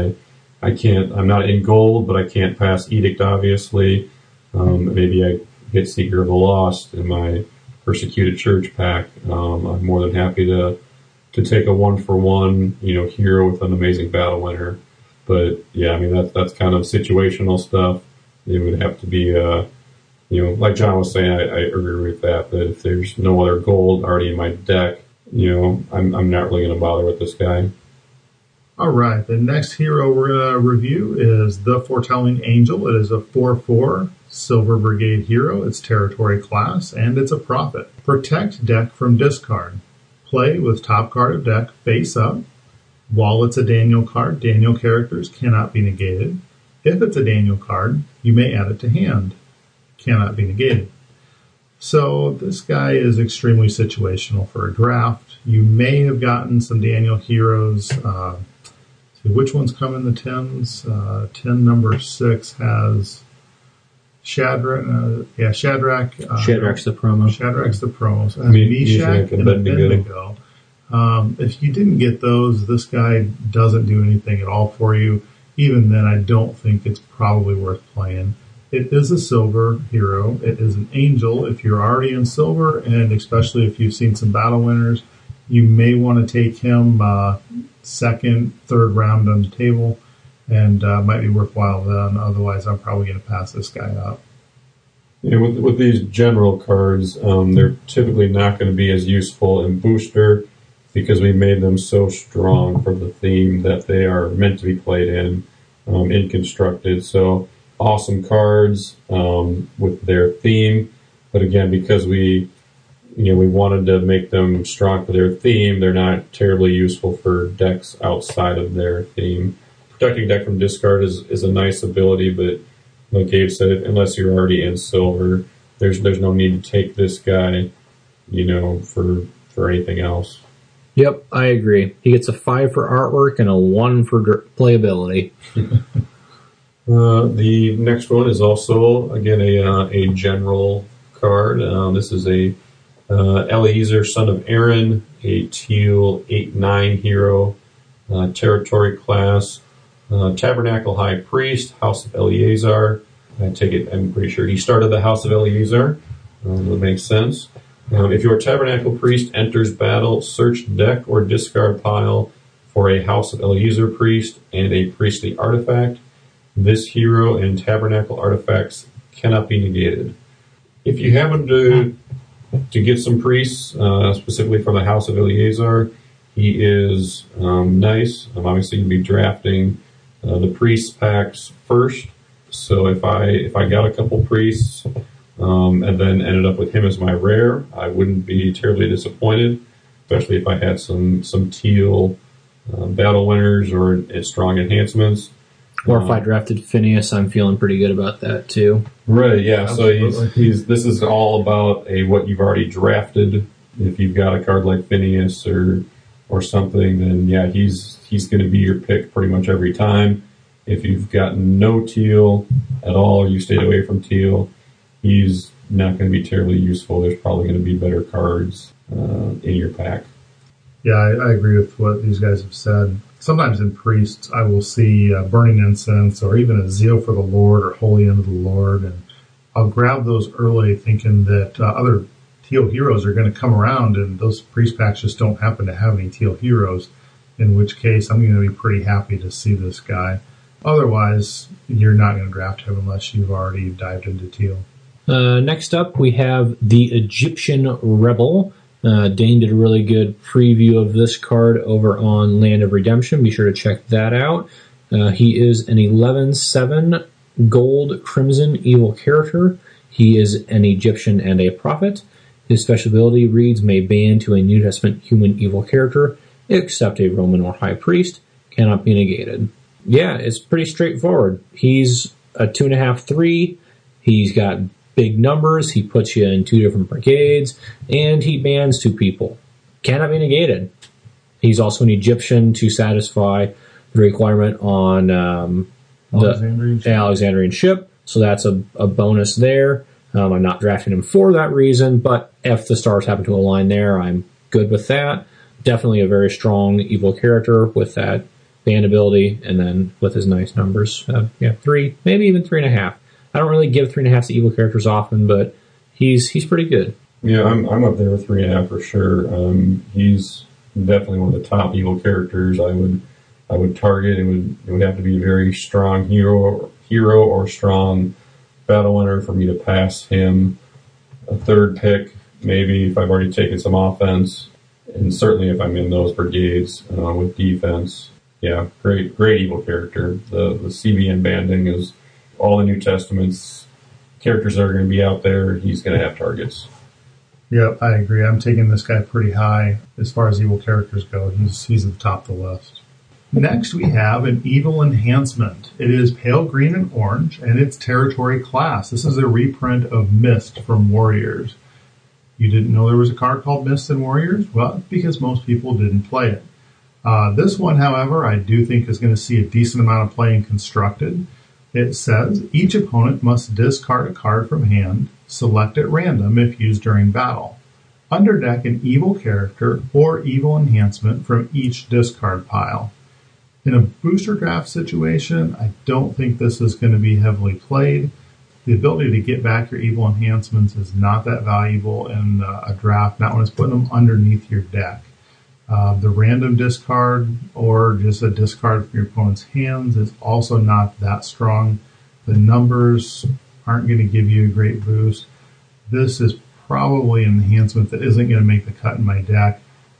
[SPEAKER 3] I'm not in gold, but I can't pass Edict, obviously. Maybe I get Seeker of the Lost in my Persecuted Church pack. I'm more than happy to take a 1-for-1, you know, hero with an amazing battle winner. But yeah, I mean, that's kind of situational stuff. It would have to be, you know, like John was saying, I agree with that. That if there's no other gold already in my deck, you know, I'm not really going to bother with this guy.
[SPEAKER 1] All right, the next hero we're going to review is the Foretelling Angel. It is a 4/4 Silver Brigade hero. It's territory class, and it's a prophet. Protect deck from discard. Play with top card of deck face up. While it's a Daniel card, Daniel characters cannot be negated. If it's a Daniel card, you may add it to hand. Cannot be negated. So this guy is extremely situational for a draft. You may have gotten some Daniel heroes. Which ones come in the 10s? 10 number 6 has Shadrach. Shadrach.
[SPEAKER 2] Shadrach's the promo.
[SPEAKER 1] Shadrach's the promos. Meshach and Abednego. If you didn't get those, this guy doesn't do anything at all for you. Even then, I don't think it's probably worth playing. It is a silver hero. It is an angel. If you're already in silver, and especially if you've seen some battle winners, you may want to take him second, third round on the table, and might be worthwhile then. Otherwise, I'm probably going to pass this guy up.
[SPEAKER 3] Yeah, with these general cards, they're typically not going to be as useful in Booster because we made them so strong for the theme that they are meant to be played in Constructed. So awesome cards with their theme, but again, because we wanted to make them strong for their theme, they're not terribly useful for decks outside of their theme. Protecting deck from discard is a nice ability, but like Gabe said, unless you're already in silver, there's no need to take this guy, you know, for anything else.
[SPEAKER 2] Yep, I agree. He gets a 5 for artwork and a 1 for playability.
[SPEAKER 3] The next one is also, again, a general card. This is a Eliezer, son of Aaron, a teal 8/9 hero, territory class, Tabernacle High Priest, House of Eleazar. I'm pretty sure he started the House of Eleazar. That makes sense. If your Tabernacle Priest enters battle, search deck or discard pile for a House of Eleazar Priest and a priestly artifact. This hero and Tabernacle artifacts cannot be negated. If you happen to get some priests, specifically from the House of Eleazar, he is nice. Obviously, you'll be drafting the priest packs first. So if I got a couple priests and then ended up with him as my rare, I wouldn't be terribly disappointed, especially if I had some teal battle winners or strong enhancements.
[SPEAKER 2] Or if I drafted Phineas, I'm feeling pretty good about that too.
[SPEAKER 3] Right, yeah.
[SPEAKER 1] Absolutely.
[SPEAKER 3] So this is all about what you've already drafted if you've got a card like Phineas or something, then yeah, he's going to be your pick pretty much every time. If you've got no teal at all, or you stayed away from teal, he's not going to be terribly useful. There's probably going to be better cards in your pack.
[SPEAKER 1] Yeah, I agree with what these guys have said. Sometimes in priests, I will see Burning Incense or even a Zeal for the Lord or Holy End of the Lord, and I'll grab those early thinking that other teal heroes are going to come around, and those priest packs just don't happen to have any teal heroes, in which case I'm going to be pretty happy to see this guy. Otherwise, you're not going to draft him unless you've already dived into teal.
[SPEAKER 2] Next up, we have the Egyptian Rebel. Dane did a really good preview of this card over on Land of Redemption. Be sure to check that out. He is an 11/7 gold crimson evil character. He is an Egyptian and a prophet. His special ability reads, may ban to a New Testament human evil character, except a Roman or high priest, cannot be negated. Yeah, it's pretty straightforward. He's a 2.5/3. He's got big numbers. He puts you in 2 different brigades, and he bans 2 people. Cannot be negated. He's also an Egyptian to satisfy the requirement on the Alexandrian ship, so that's a bonus there. I'm not drafting him for that reason, but if the stars happen to align there, I'm good with that. Definitely a very strong evil character with that ban ability, and then with his nice numbers. 3, maybe even 3.5. I don't really give 3.5 to evil characters often, but he's pretty good.
[SPEAKER 3] Yeah, I'm up there with 3.5 for sure. He's definitely one of the top evil characters I would target. It would have to be a very strong hero or strong battle winner for me to pass him. A third pick, maybe if I've already taken some offense, and certainly if I'm in those brigades with defense. Yeah, great evil character. The CBN banding is all the New Testament's characters that are going to be out there. He's going to have targets.
[SPEAKER 1] Yep, I agree. I'm taking this guy pretty high as far as evil characters go. He's at the top of the list. Next, we have an evil enhancement. It is pale green and orange, and it's territory class. This is a reprint of Mist from Warriors. You didn't know there was a card called Mist in Warriors? Well, because most people didn't play it. This one, however, I do think is going to see a decent amount of play in Constructed. It says, each opponent must discard a card from hand, select at random if used during battle. Underdeck an evil character or evil enhancement from each discard pile. In a booster draft situation, I don't think this is going to be heavily played. The ability to get back your evil enhancements is not that valuable in a draft, not when it's putting them underneath your deck. The random discard or just a discard from your opponent's hands is also not that strong. The numbers aren't going to give you a great boost. This is probably an enhancement that isn't going to make the cut in my deck.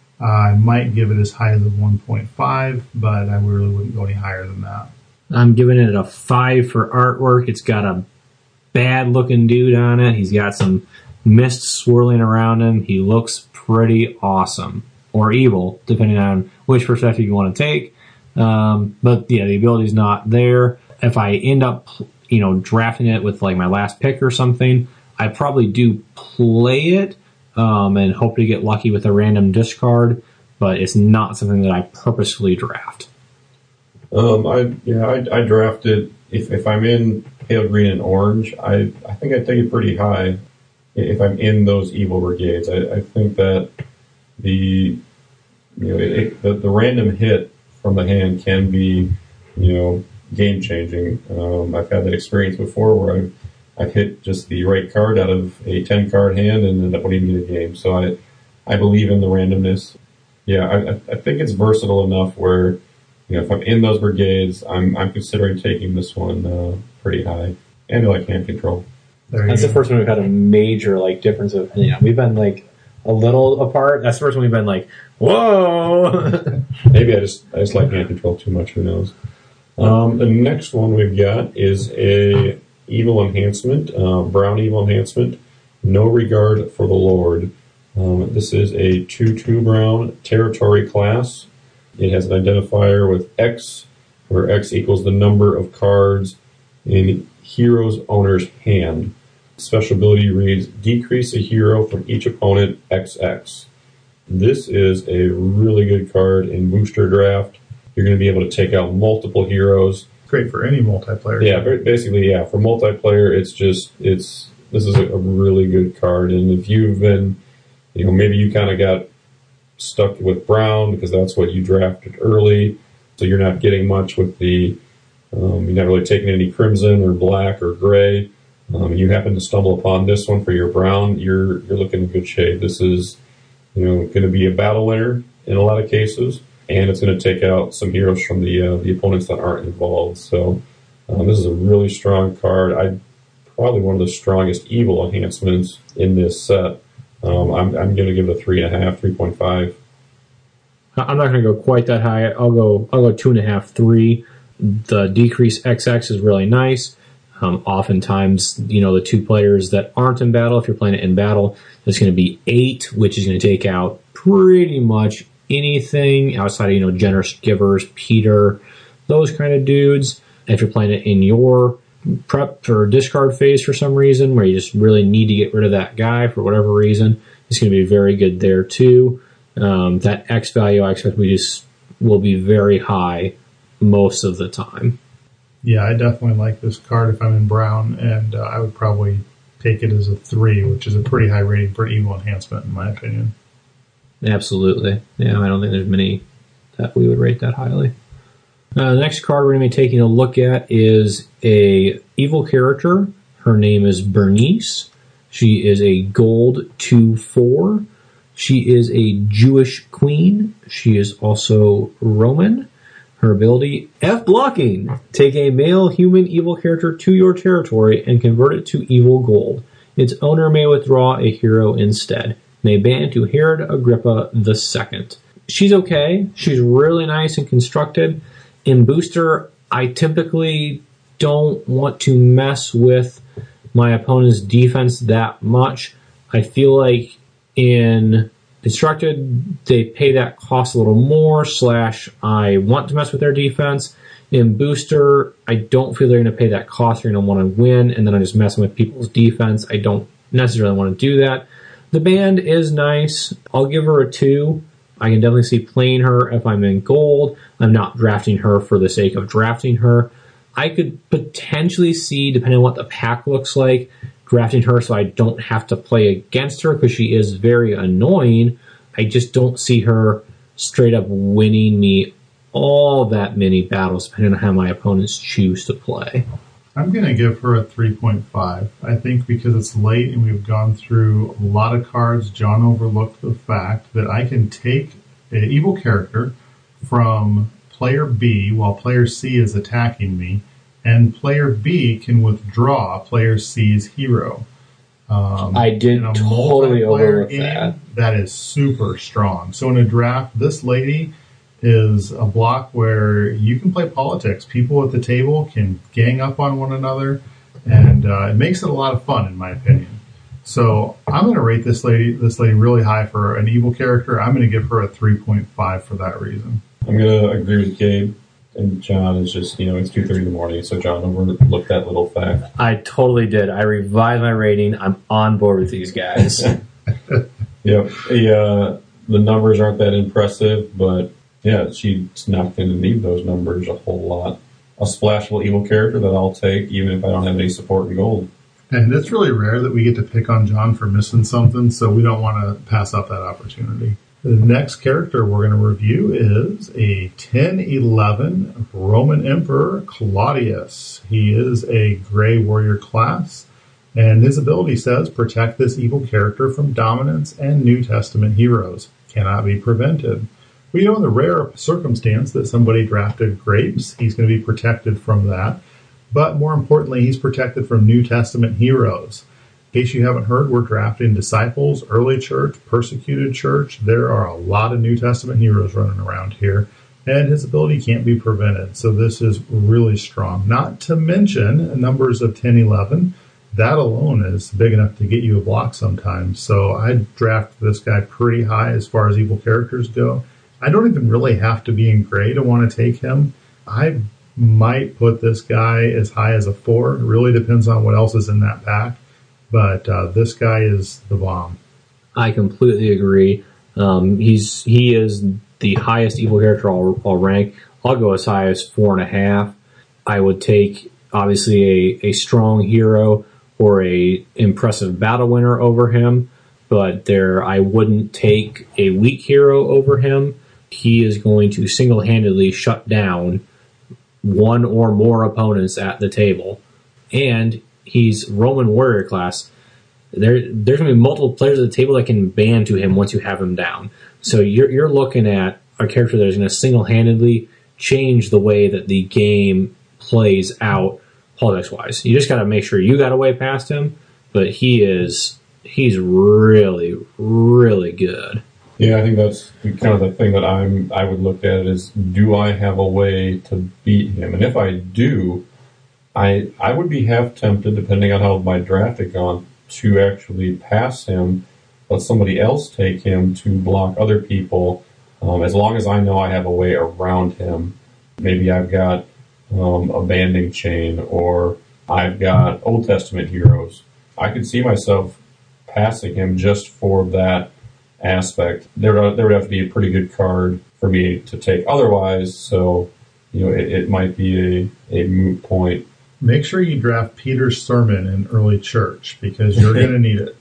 [SPEAKER 1] I might give it as high as a 1.5, but I really wouldn't go any higher than that.
[SPEAKER 2] I'm giving it a 5 for artwork. It's got a bad-looking dude on it. He's got some mist swirling around him. He looks pretty awesome. Or evil, depending on which perspective you want to take. But yeah, the ability's not there. If I end up, drafting it with like my last pick or something, I probably do play it and hope to get lucky with a random discard. But it's not something that I purposefully draft.
[SPEAKER 3] I draft it if I'm in pale green and orange. I think I take it pretty high if I'm in those evil brigades. I think that the random hit from the hand can be, game changing. I've had that experience before where I've hit just the right card out of a 10 card hand and ended up winning me the game. So I believe in the randomness. Yeah, I think it's versatile enough where, if I'm in those brigades, I'm considering taking this one pretty high. And I like hand control.
[SPEAKER 2] That's the first one we've had a major difference of. We've been a little apart. That's the first one we've been whoa.
[SPEAKER 3] Maybe I just like hand control too much. Who knows? The next one we've got is a evil enhancement, brown evil enhancement. No regard for the Lord. This is a 2/2 brown territory class. It has an identifier with X, where X equals the number of cards in hero's owner's hand. special ability reads, decrease a hero from each opponent XX. This is a really good card in booster draft. You're going to be able to take out multiple heroes.
[SPEAKER 1] Great for any multiplayer.
[SPEAKER 3] Yeah, basically, yeah. For multiplayer, this is a really good card. And if you've been, maybe you kind of got stuck with brown because that's what you drafted early, so you're not getting much with the, you're not really taking any crimson or black or gray. You happen to stumble upon this one for your brown, you're looking in good shape. This is, going to be a battle winner in a lot of cases, and it's going to take out some heroes from the opponents that aren't involved. So this is a really strong card. Probably one of the strongest evil enhancements in this set. I'm going to give it a 3.5, 3.5.
[SPEAKER 2] I'm not going to go quite that high. I'll go 2.5, 3. The decrease XX is really nice. Oftentimes, the two players that aren't in battle, if you're playing it in battle, it's going to be 8, which is going to take out pretty much anything outside of, generous givers, Peter, those kind of dudes. If you're playing it in your prep or discard phase for some reason, where you just really need to get rid of that guy for whatever reason, it's going to be very good there too. That X value I expect will be very high most of the time.
[SPEAKER 1] Yeah, I definitely like this card if I'm in brown, and I would probably take it as a 3, which is a pretty high rating for evil enhancement in my opinion.
[SPEAKER 2] Absolutely. Yeah, I don't think there's many that we would rate that highly. The next card we're going to be taking a look at is a evil character. Her name is Bernice. She is a gold 2/4. She is a Jewish queen. She is also Roman. Her ability, F blocking. Take a male human evil character to your territory and convert it to evil gold. Its owner may withdraw a hero instead. May ban to Herod Agrippa II. She's okay. She's really nice and constructed. In booster, I typically don't want to mess with my opponent's defense that much. I feel like in constructed, they pay that cost a little more, / I want to mess with their defense. In booster, I don't feel they're going to pay that cost. They're going to want to win, and then I'm just messing with people's defense. I don't necessarily want to do that. The band is nice. I'll give her a 2. I can definitely see playing her if I'm in gold. I'm not drafting her for the sake of drafting her. I could potentially see, depending on what the pack looks like, drafting her so I don't have to play against her because she is very annoying. I just don't see her straight up winning me all that many battles depending on how my opponents choose to play.
[SPEAKER 1] I'm going to give her a 3.5. I think because it's late and we've gone through a lot of cards, John overlooked the fact that I can take an evil character from player B while player C is attacking me, and player B can withdraw player C's hero.
[SPEAKER 2] I did totally overlook that.
[SPEAKER 1] That is super strong. So in a draft, this lady is a block where you can play politics. People at the table can gang up on one another, and it makes it a lot of fun, in my opinion. So I'm going to rate this lady really high for an evil character. I'm going to give her a 3.5 for that reason.
[SPEAKER 3] I'm going to agree with Gabe. And John is just, it's 2:30 in the morning, so John overlooked that little fact.
[SPEAKER 2] I totally did. I revised my rating. I'm on board with these guys.
[SPEAKER 3] Yep. The numbers aren't that impressive, but yeah, she's not going to need those numbers a whole lot. A splashable evil character that I'll take, even if I don't have any support in gold.
[SPEAKER 1] And it's really rare that we get to pick on John for missing something, so we don't want to pass up that opportunity. The next character we're going to review is a 1011 Roman Emperor Claudius. He is a Gray Warrior class, and his ability says, protect this evil character from dominance and New Testament heroes. Cannot be prevented. We know in the rare circumstance that somebody drafted grapes, he's going to be protected from that. But more importantly, he's protected from New Testament heroes. In case you haven't heard, we're drafting disciples, early church, persecuted church. There are a lot of New Testament heroes running around here, and his ability can't be prevented. So this is really strong. Not to mention numbers of 10, 11. That alone is big enough to get you a block sometimes. So I draft this guy pretty high as far as evil characters go. I don't even really have to be in gray to want to take him. I might put this guy as high as a 4. It really depends on what else is in that pack. But this guy is the bomb.
[SPEAKER 2] I completely agree. He is the highest evil character I'll rank. I'll go as high as 4.5. I would take obviously a strong hero or a impressive battle winner over him, but I wouldn't take a weak hero over him. He is going to single-handedly shut down one or more opponents at the table. And he's Roman warrior class. There's going to be multiple players at the table that can ban to him once you have him down. So you're looking at a character that is going to single-handedly change the way that the game plays out politics-wise. You just got to make sure you got a way past him, but he's really, really good.
[SPEAKER 3] Yeah, I think that's kind of the thing that I would look at is, do I have a way to beat him? And if I do, I would be half tempted, depending on how my draft had gone, to actually pass him, let somebody else take him to block other people, as long as I know I have a way around him. Maybe I've got a banding chain, or I've got Old Testament heroes. I could see myself passing him just for that aspect. There would have to be a pretty good card for me to take otherwise, so it might be a moot point.
[SPEAKER 1] Make sure you draft Peter's sermon in early church, because you're going to need it.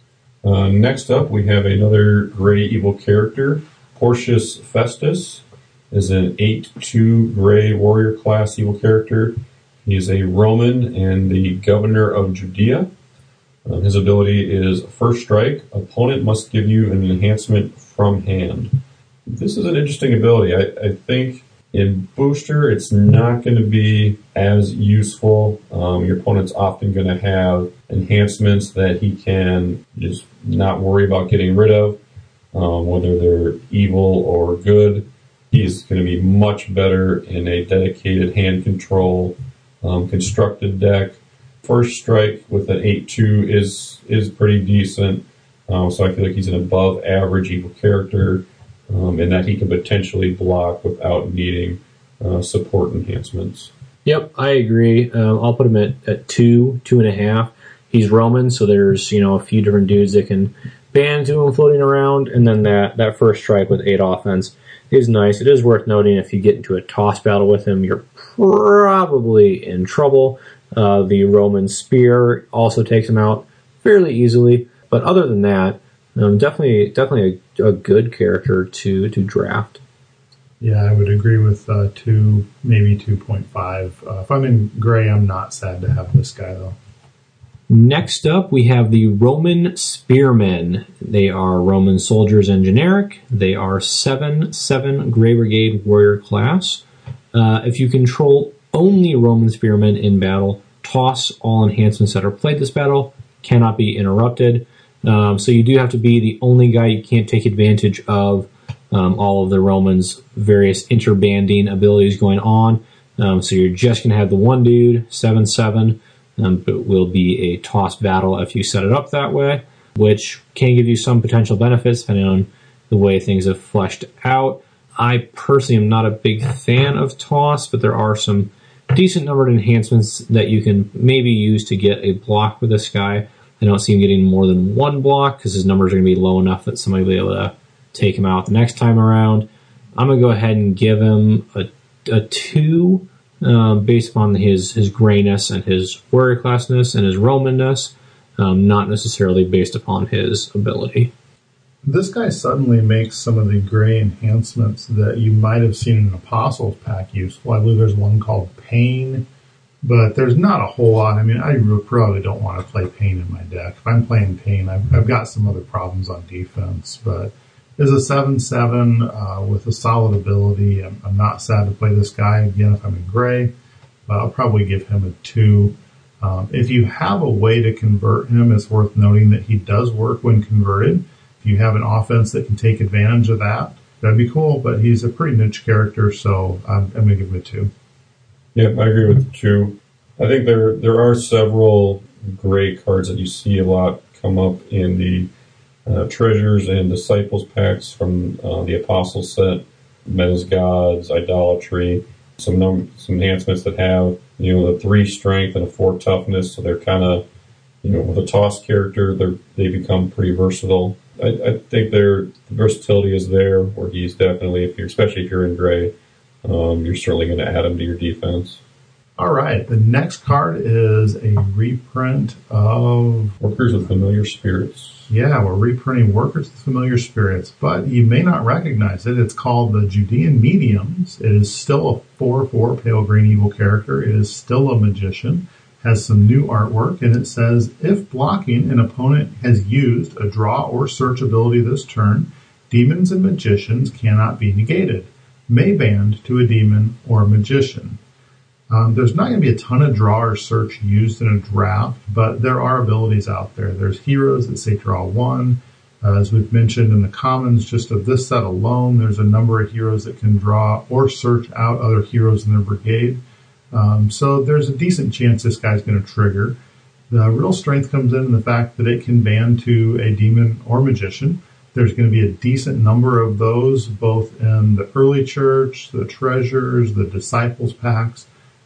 [SPEAKER 3] Next up, we have another gray evil character. Porcius Festus is an 8/2 gray warrior class evil character. He is a Roman and the governor of Judea. His ability is First Strike. Opponent must give you an enhancement from hand. This is an interesting ability. I think in Booster, it's not going to be as useful. Your opponent's often going to have enhancements that he can just not worry about getting rid of, whether they're evil or good. He's going to be much better in a dedicated hand control constructed deck. First Strike with an 8/2 is pretty decent, so I feel like he's an above average evil character, in that he can potentially block without needing support enhancements.
[SPEAKER 2] Yep, I agree. I'll put him at 2.5. He's Roman, so there's a few different dudes that can ban to him floating around, and then that First Strike with 8 offense is nice. It is worth noting if you get into a toss battle with him, you're probably in trouble. The Roman Spear also takes him out fairly easily, but other than that, definitely a good character to draft.
[SPEAKER 1] Yeah, I would agree with 2, maybe 2.5. If I'm in gray, I'm not sad to have this guy, though.
[SPEAKER 2] Next up, we have the Roman Spearmen. They are Roman soldiers and generic. They are 7/7 Gray Brigade warrior class. If you control only Roman Spearmen in battle, toss all enhancements that are played this battle, cannot be interrupted. So you do have to be the only guy. You can't take advantage of all of the Romans' various interbanding abilities going on. So you're just going to have the one dude, 7/7. It will be a toss battle if you set it up that way, which can give you some potential benefits depending on the way things have fleshed out. I personally am not a big fan of toss, but there are some decent numbered enhancements that you can maybe use to get a block with this guy. I don't see him getting more than one block because his numbers are going to be low enough that somebody will be able to take him out the next time around. I'm going to go ahead and give him a 2 based upon his grayness and his warrior classness and his Romanness, not necessarily based upon his ability.
[SPEAKER 1] This guy suddenly makes some of the gray enhancements that you might have seen in an Apostles pack useful. I believe there's one called Pain, but there's not a whole lot. I mean, I probably don't want to play Pain in my deck. If I'm playing Pain, I've got some other problems on defense, but as a 7/7 with a solid ability, I'm not sad to play this guy again if I'm in gray, but I'll probably give him a 2. If you have a way to convert him, it's worth noting that he does work when converted. If you have an offense that can take advantage of that, that'd be cool, but he's a pretty niche character, so I'm going to give him a 2.
[SPEAKER 3] Yeah, I agree with the 2. I think there are several gray cards that you see a lot come up in the Treasures and Disciples packs from the Apostle set, Metas Gods, Idolatry, some enhancements that have the 3 strength and a 4 toughness, so they're kind of with a toss character, they become pretty versatile. I think the versatility is there, where he's definitely, especially if you're in gray, you're certainly going to add him to your defense.
[SPEAKER 1] All right, the next card is a reprint of
[SPEAKER 3] Workers with Familiar Spirits.
[SPEAKER 1] Yeah, we're reprinting Workers with Familiar Spirits, but you may not recognize it. It's called the Judean Mediums. It is still a 4/4 pale green evil character. It is still a magician. Has some new artwork, and it says, if blocking, an opponent has used a draw or search ability this turn, demons and magicians cannot be negated. May band to a demon or a magician. There's not going to be a ton of draw or search used in a draft, but there are abilities out there. There's heroes that say draw one. As we've mentioned in the commons, just of this set alone, there's a number of heroes that can draw or search out other heroes in their brigade. So there's a decent chance this guy's going to trigger. The real strength comes in the fact that it can ban to a demon or magician. There's going to be a decent number of those, both in the early church, the treasures, the disciples packs,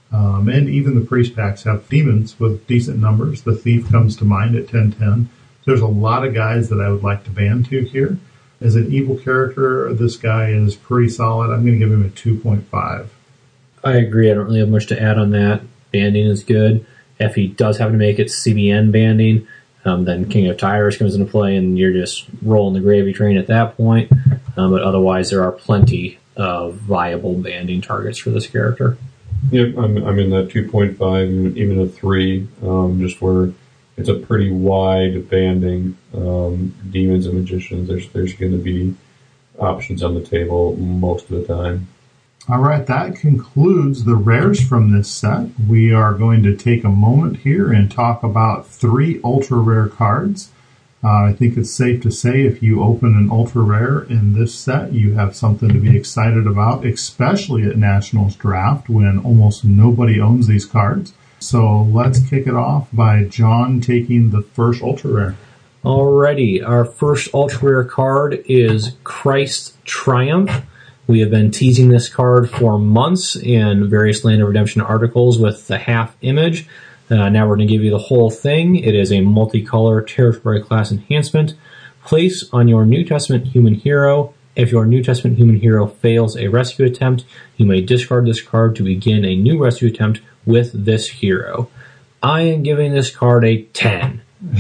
[SPEAKER 1] and even the priest packs have demons with decent numbers. The thief comes to mind at 10/10. There's a lot of guys that I would like to ban to here. As an evil character, this guy is pretty solid. I'm going to give him a 2.5.
[SPEAKER 2] I agree. I don't really have much to add on that. Banding is good. If he does happen to make it CBN banding, then King of Tyres comes into play, and you're just rolling the gravy train at that point. But otherwise, there are plenty of viable banding targets for this character.
[SPEAKER 3] Yep, I'm in that 2.5, even a 3, just where it's a pretty wide banding. Demons and magicians, there's going to be options on the table most of the time.
[SPEAKER 1] All right, that concludes the rares from this set. We are going to take a moment here and talk about 3 ultra rare cards. I think it's safe to say if you open an ultra rare in this set, you have something to be excited about, especially at Nationals Draft when almost nobody owns these cards. So let's kick it off by John taking the first ultra rare.
[SPEAKER 2] Alrighty, our first ultra rare card is Christ's Triumph. We have been teasing this card for months in various Land of Redemption articles with the half image. Now we're going to give you the whole thing. It is a multicolor territory class enhancement. Place on your New Testament human hero. If your New Testament human hero fails a rescue attempt, you may discard this card to begin a new rescue attempt with this hero. I am giving this card a 10.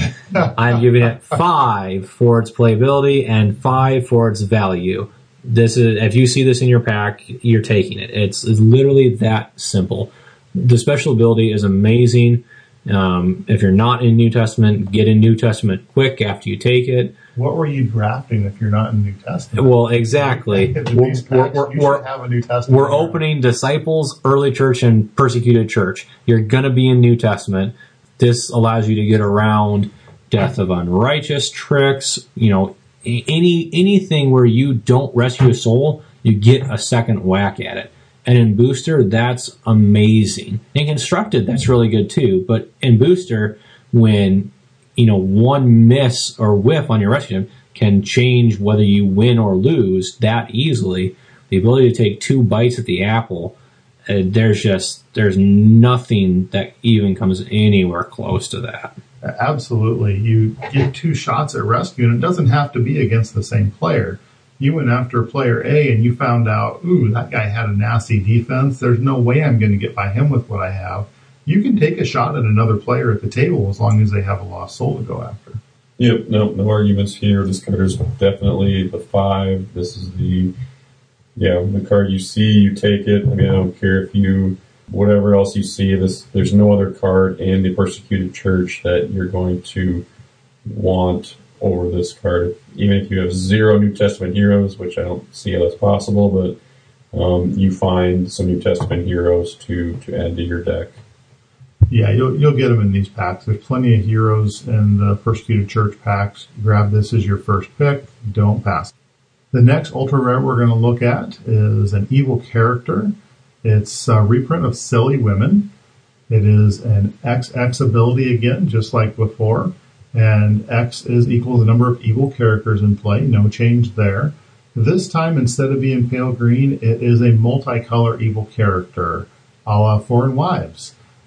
[SPEAKER 2] I'm giving it 5 for its playability and 5 for its value. This is, if you see this in your pack, you're taking it. It's literally that simple. The special ability is amazing. If you're not in New Testament, get in New Testament quick after you take it.
[SPEAKER 1] What were you drafting if you're not in New Testament?
[SPEAKER 2] Well, exactly.
[SPEAKER 1] You should have a New Testament.
[SPEAKER 2] We're opening Disciples, Early Church, and Persecuted Church. You're going to be in New Testament. This allows you to get around Death of Unrighteous tricks, anything where you don't rescue a soul, you get a second whack at it. And in Booster, that's amazing. In Constructed, that's really good too. But in Booster, when one miss or whiff on your rescue can change whether you win or lose that easily, the ability to take 2 bites at the apple, there's nothing that even comes anywhere close to that.
[SPEAKER 1] Absolutely. You get 2 shots at rescue, and it doesn't have to be against the same player. You went after player A and you found out, that guy had a nasty defense. There's no way I'm going to get by him with what I have. You can take a shot at another player at the table as long as they have a lost soul to go after.
[SPEAKER 3] Yep, no arguments here. This card is definitely the 5. This is the card you see, you take it. I mean, I don't care if whatever else you see, there's no other card in the Persecuted Church that you're going to want over this card. Even if you have 0 New Testament heroes, which I don't see how that's possible, but you find some New Testament heroes to add to your deck.
[SPEAKER 1] Yeah, you'll get them in these packs. There's plenty of heroes in the Persecuted Church packs. Grab this as your first pick. Don't pass. The next ultra rare we're going to look at is an evil character. It's a reprint of Silly Women. It is an XX ability again, just like before. And X is equal to the number of evil characters in play. No change there. This time, instead of being pale green, it is a multicolor evil character, a la Foreign Wives.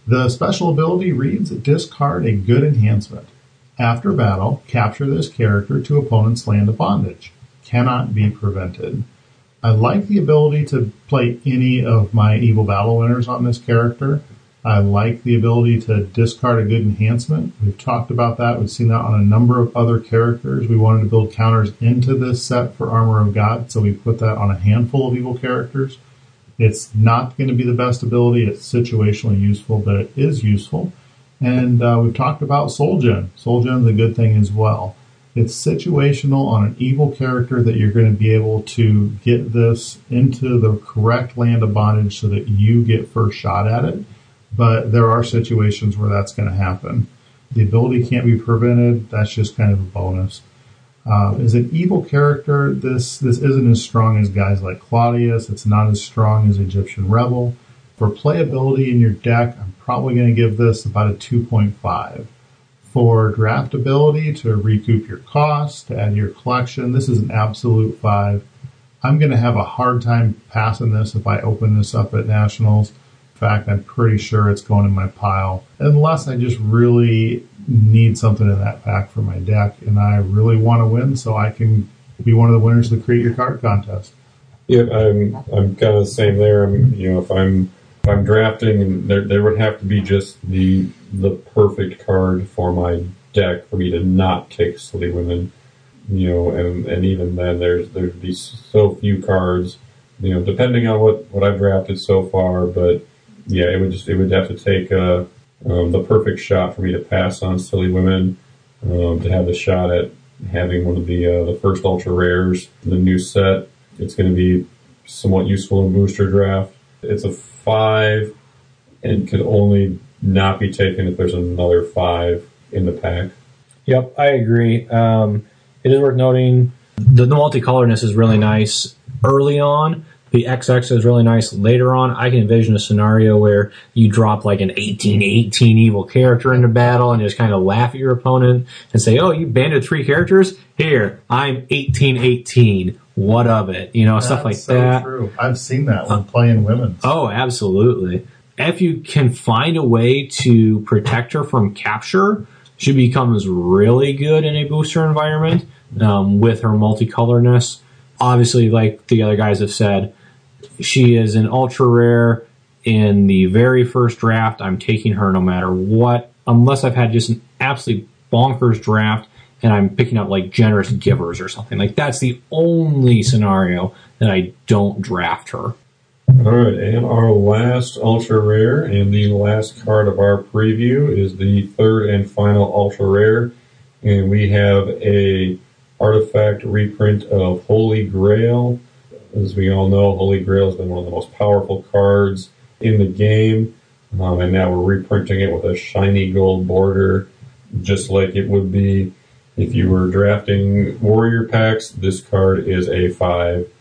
[SPEAKER 1] The special ability reads, discard a good enhancement. After battle, capture this character to opponent's land of bondage. Cannot be prevented. I like the ability to play any of my evil battle winners on this character. I like the ability to discard a good enhancement. We've talked about that. We've seen that on a number of other characters. We wanted to build counters into this set for Armor of God, so we put that on a handful of evil characters. It's not going to be the best ability. It's situationally useful, but it is useful. And we've talked about Soul Gen. Soul Gen's a good thing as well. It's situational on an evil character that you're going to be able to get this into the correct land of bondage so that you get first shot at it. But there are situations where that's going to happen. The ability can't be prevented. That's just kind of a bonus. As an evil character, this isn't as strong as guys like Claudius. It's not as strong as Egyptian Rebel. For playability in your deck, I'm probably going to give this about a 2.5. For draftability, to recoup your cost, to add to your collection, this is an absolute 5. I'm going to have a hard time passing this if I open this up at Nationals. In fact, I'm pretty sure it's going in my pile, unless I just really need something in that pack for my deck, and I really want to win so I can be one of the winners of the Create Your Card contest.
[SPEAKER 3] Yeah, I'm kind of the same there. If I'm drafting, there would have to be just the perfect card for my deck for me to not take Silly Women. And even then, there'd be so few cards. Depending on what I've drafted so far, but yeah, it would have to take the perfect shot for me to pass on Silly Women, to have the shot at having one of the first ultra rares in the new set. It's going to be somewhat useful in booster draft. It's a 5 and could only not be taken if there's another 5 in the pack.
[SPEAKER 2] Yep, I agree. It is worth noting the multicoloredness is really nice early on. The XX is really nice later on. I can envision a scenario where you drop like an 18-18 evil character into battle and just kind of laugh at your opponent and say, oh, you banded 3 characters? Here, I'm 18-18. What of it? Stuff like
[SPEAKER 1] so
[SPEAKER 2] that.
[SPEAKER 1] True. I've seen that when playing women.
[SPEAKER 2] Oh, absolutely. If you can find a way to protect her from capture, she becomes really good in a booster environment with her multicoloredness. Obviously, like the other guys have said, she is an ultra rare in the very first draft. I'm taking her no matter what, unless I've had just an absolutely bonkers draft and I'm picking up like Generous Givers or something. Like that's the only scenario that I don't draft her.
[SPEAKER 3] All right, and our last ultra rare and the last card of our preview is the third and final ultra rare, and we have a artifact reprint of Holy Grail. As we all know, Holy Grail has been one of the most powerful cards in the game, and now we're reprinting it with a shiny gold border, just like it would be if you were drafting Warrior packs. This card is a 5.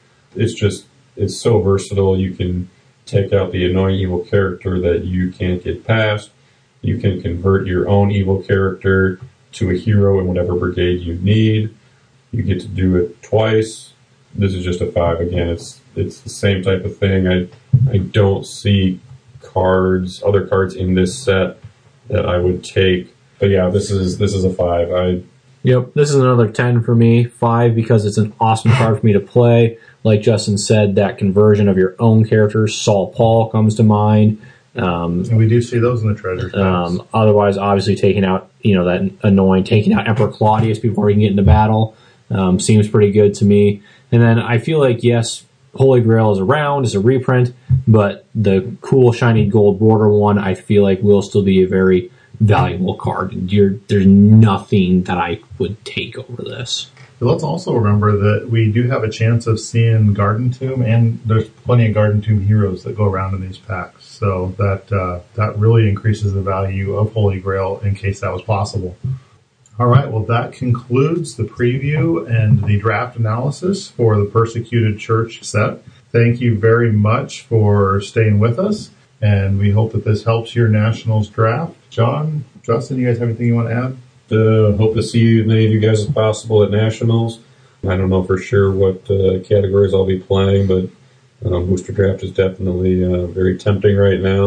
[SPEAKER 3] It's so versatile. You can take out the annoying evil character that you can't get past. You can convert your own evil character to a hero in whatever brigade you need. You get to do it twice. This is just a 5. Again, it's the same type of thing. I don't see other cards in this set that I would take. But yeah, this is a 5.
[SPEAKER 2] Yep, this is another 10 for me. 5 because it's an awesome card for me to play. Like Justin said, that conversion of your own characters, Saul Paul comes to mind.
[SPEAKER 1] And we do see those in the treasure packs.
[SPEAKER 2] Otherwise, obviously taking out, taking out Emperor Claudius before we can get into battle seems pretty good to me. And then I feel like, yes, Holy Grail is around as a reprint, but the cool shiny gold border one I feel like will still be a very valuable card. There's nothing that I would take over this.
[SPEAKER 1] But let's also remember that we do have a chance of seeing Garden Tomb, and there's plenty of Garden Tomb heroes that go around in these packs. So that really increases the value of Holy Grail in case that was possible. All right, well, that concludes the preview and the draft analysis for the Persecuted Church set. Thank you very much for staying with us, and we hope that this helps your Nationals draft. John, Justin, you guys have anything you want to add?
[SPEAKER 3] Hope to see as many of you guys as possible at Nationals. I don't know for sure what categories I'll be playing, but booster draft is definitely very tempting right now.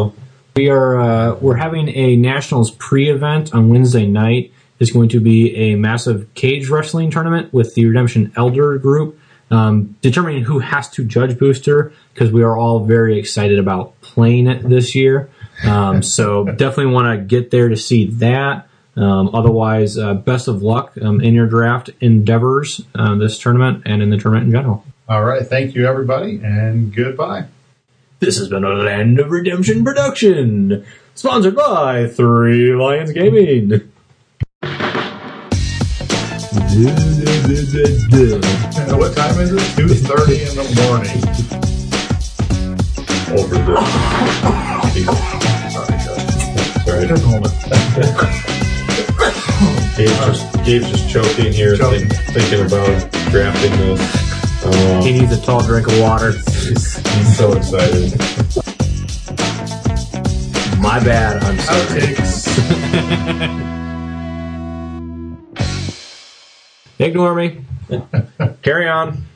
[SPEAKER 2] We're having a Nationals pre-event on Wednesday night. It's going to be a massive cage wrestling tournament with the Redemption Elder group, determining who has to judge Booster, because we are all very excited about playing it this year. So definitely want to get there to see that. Otherwise, best of luck in your draft endeavors this tournament and in the tournament in general.
[SPEAKER 1] All right. Thank you, everybody, and goodbye.
[SPEAKER 2] This has been a Land of Redemption production, sponsored by Three Lions Gaming.
[SPEAKER 1] What time is it? 2:30 in the morning.
[SPEAKER 3] Over the. Sorry,
[SPEAKER 1] Just a moment.
[SPEAKER 3] Gabe's just choking here, thinking about drafting this.
[SPEAKER 2] He needs a tall drink of water.
[SPEAKER 3] He's so excited.
[SPEAKER 2] My bad, I'm sorry.
[SPEAKER 1] Outtakes.
[SPEAKER 2] Ignore me. Carry on.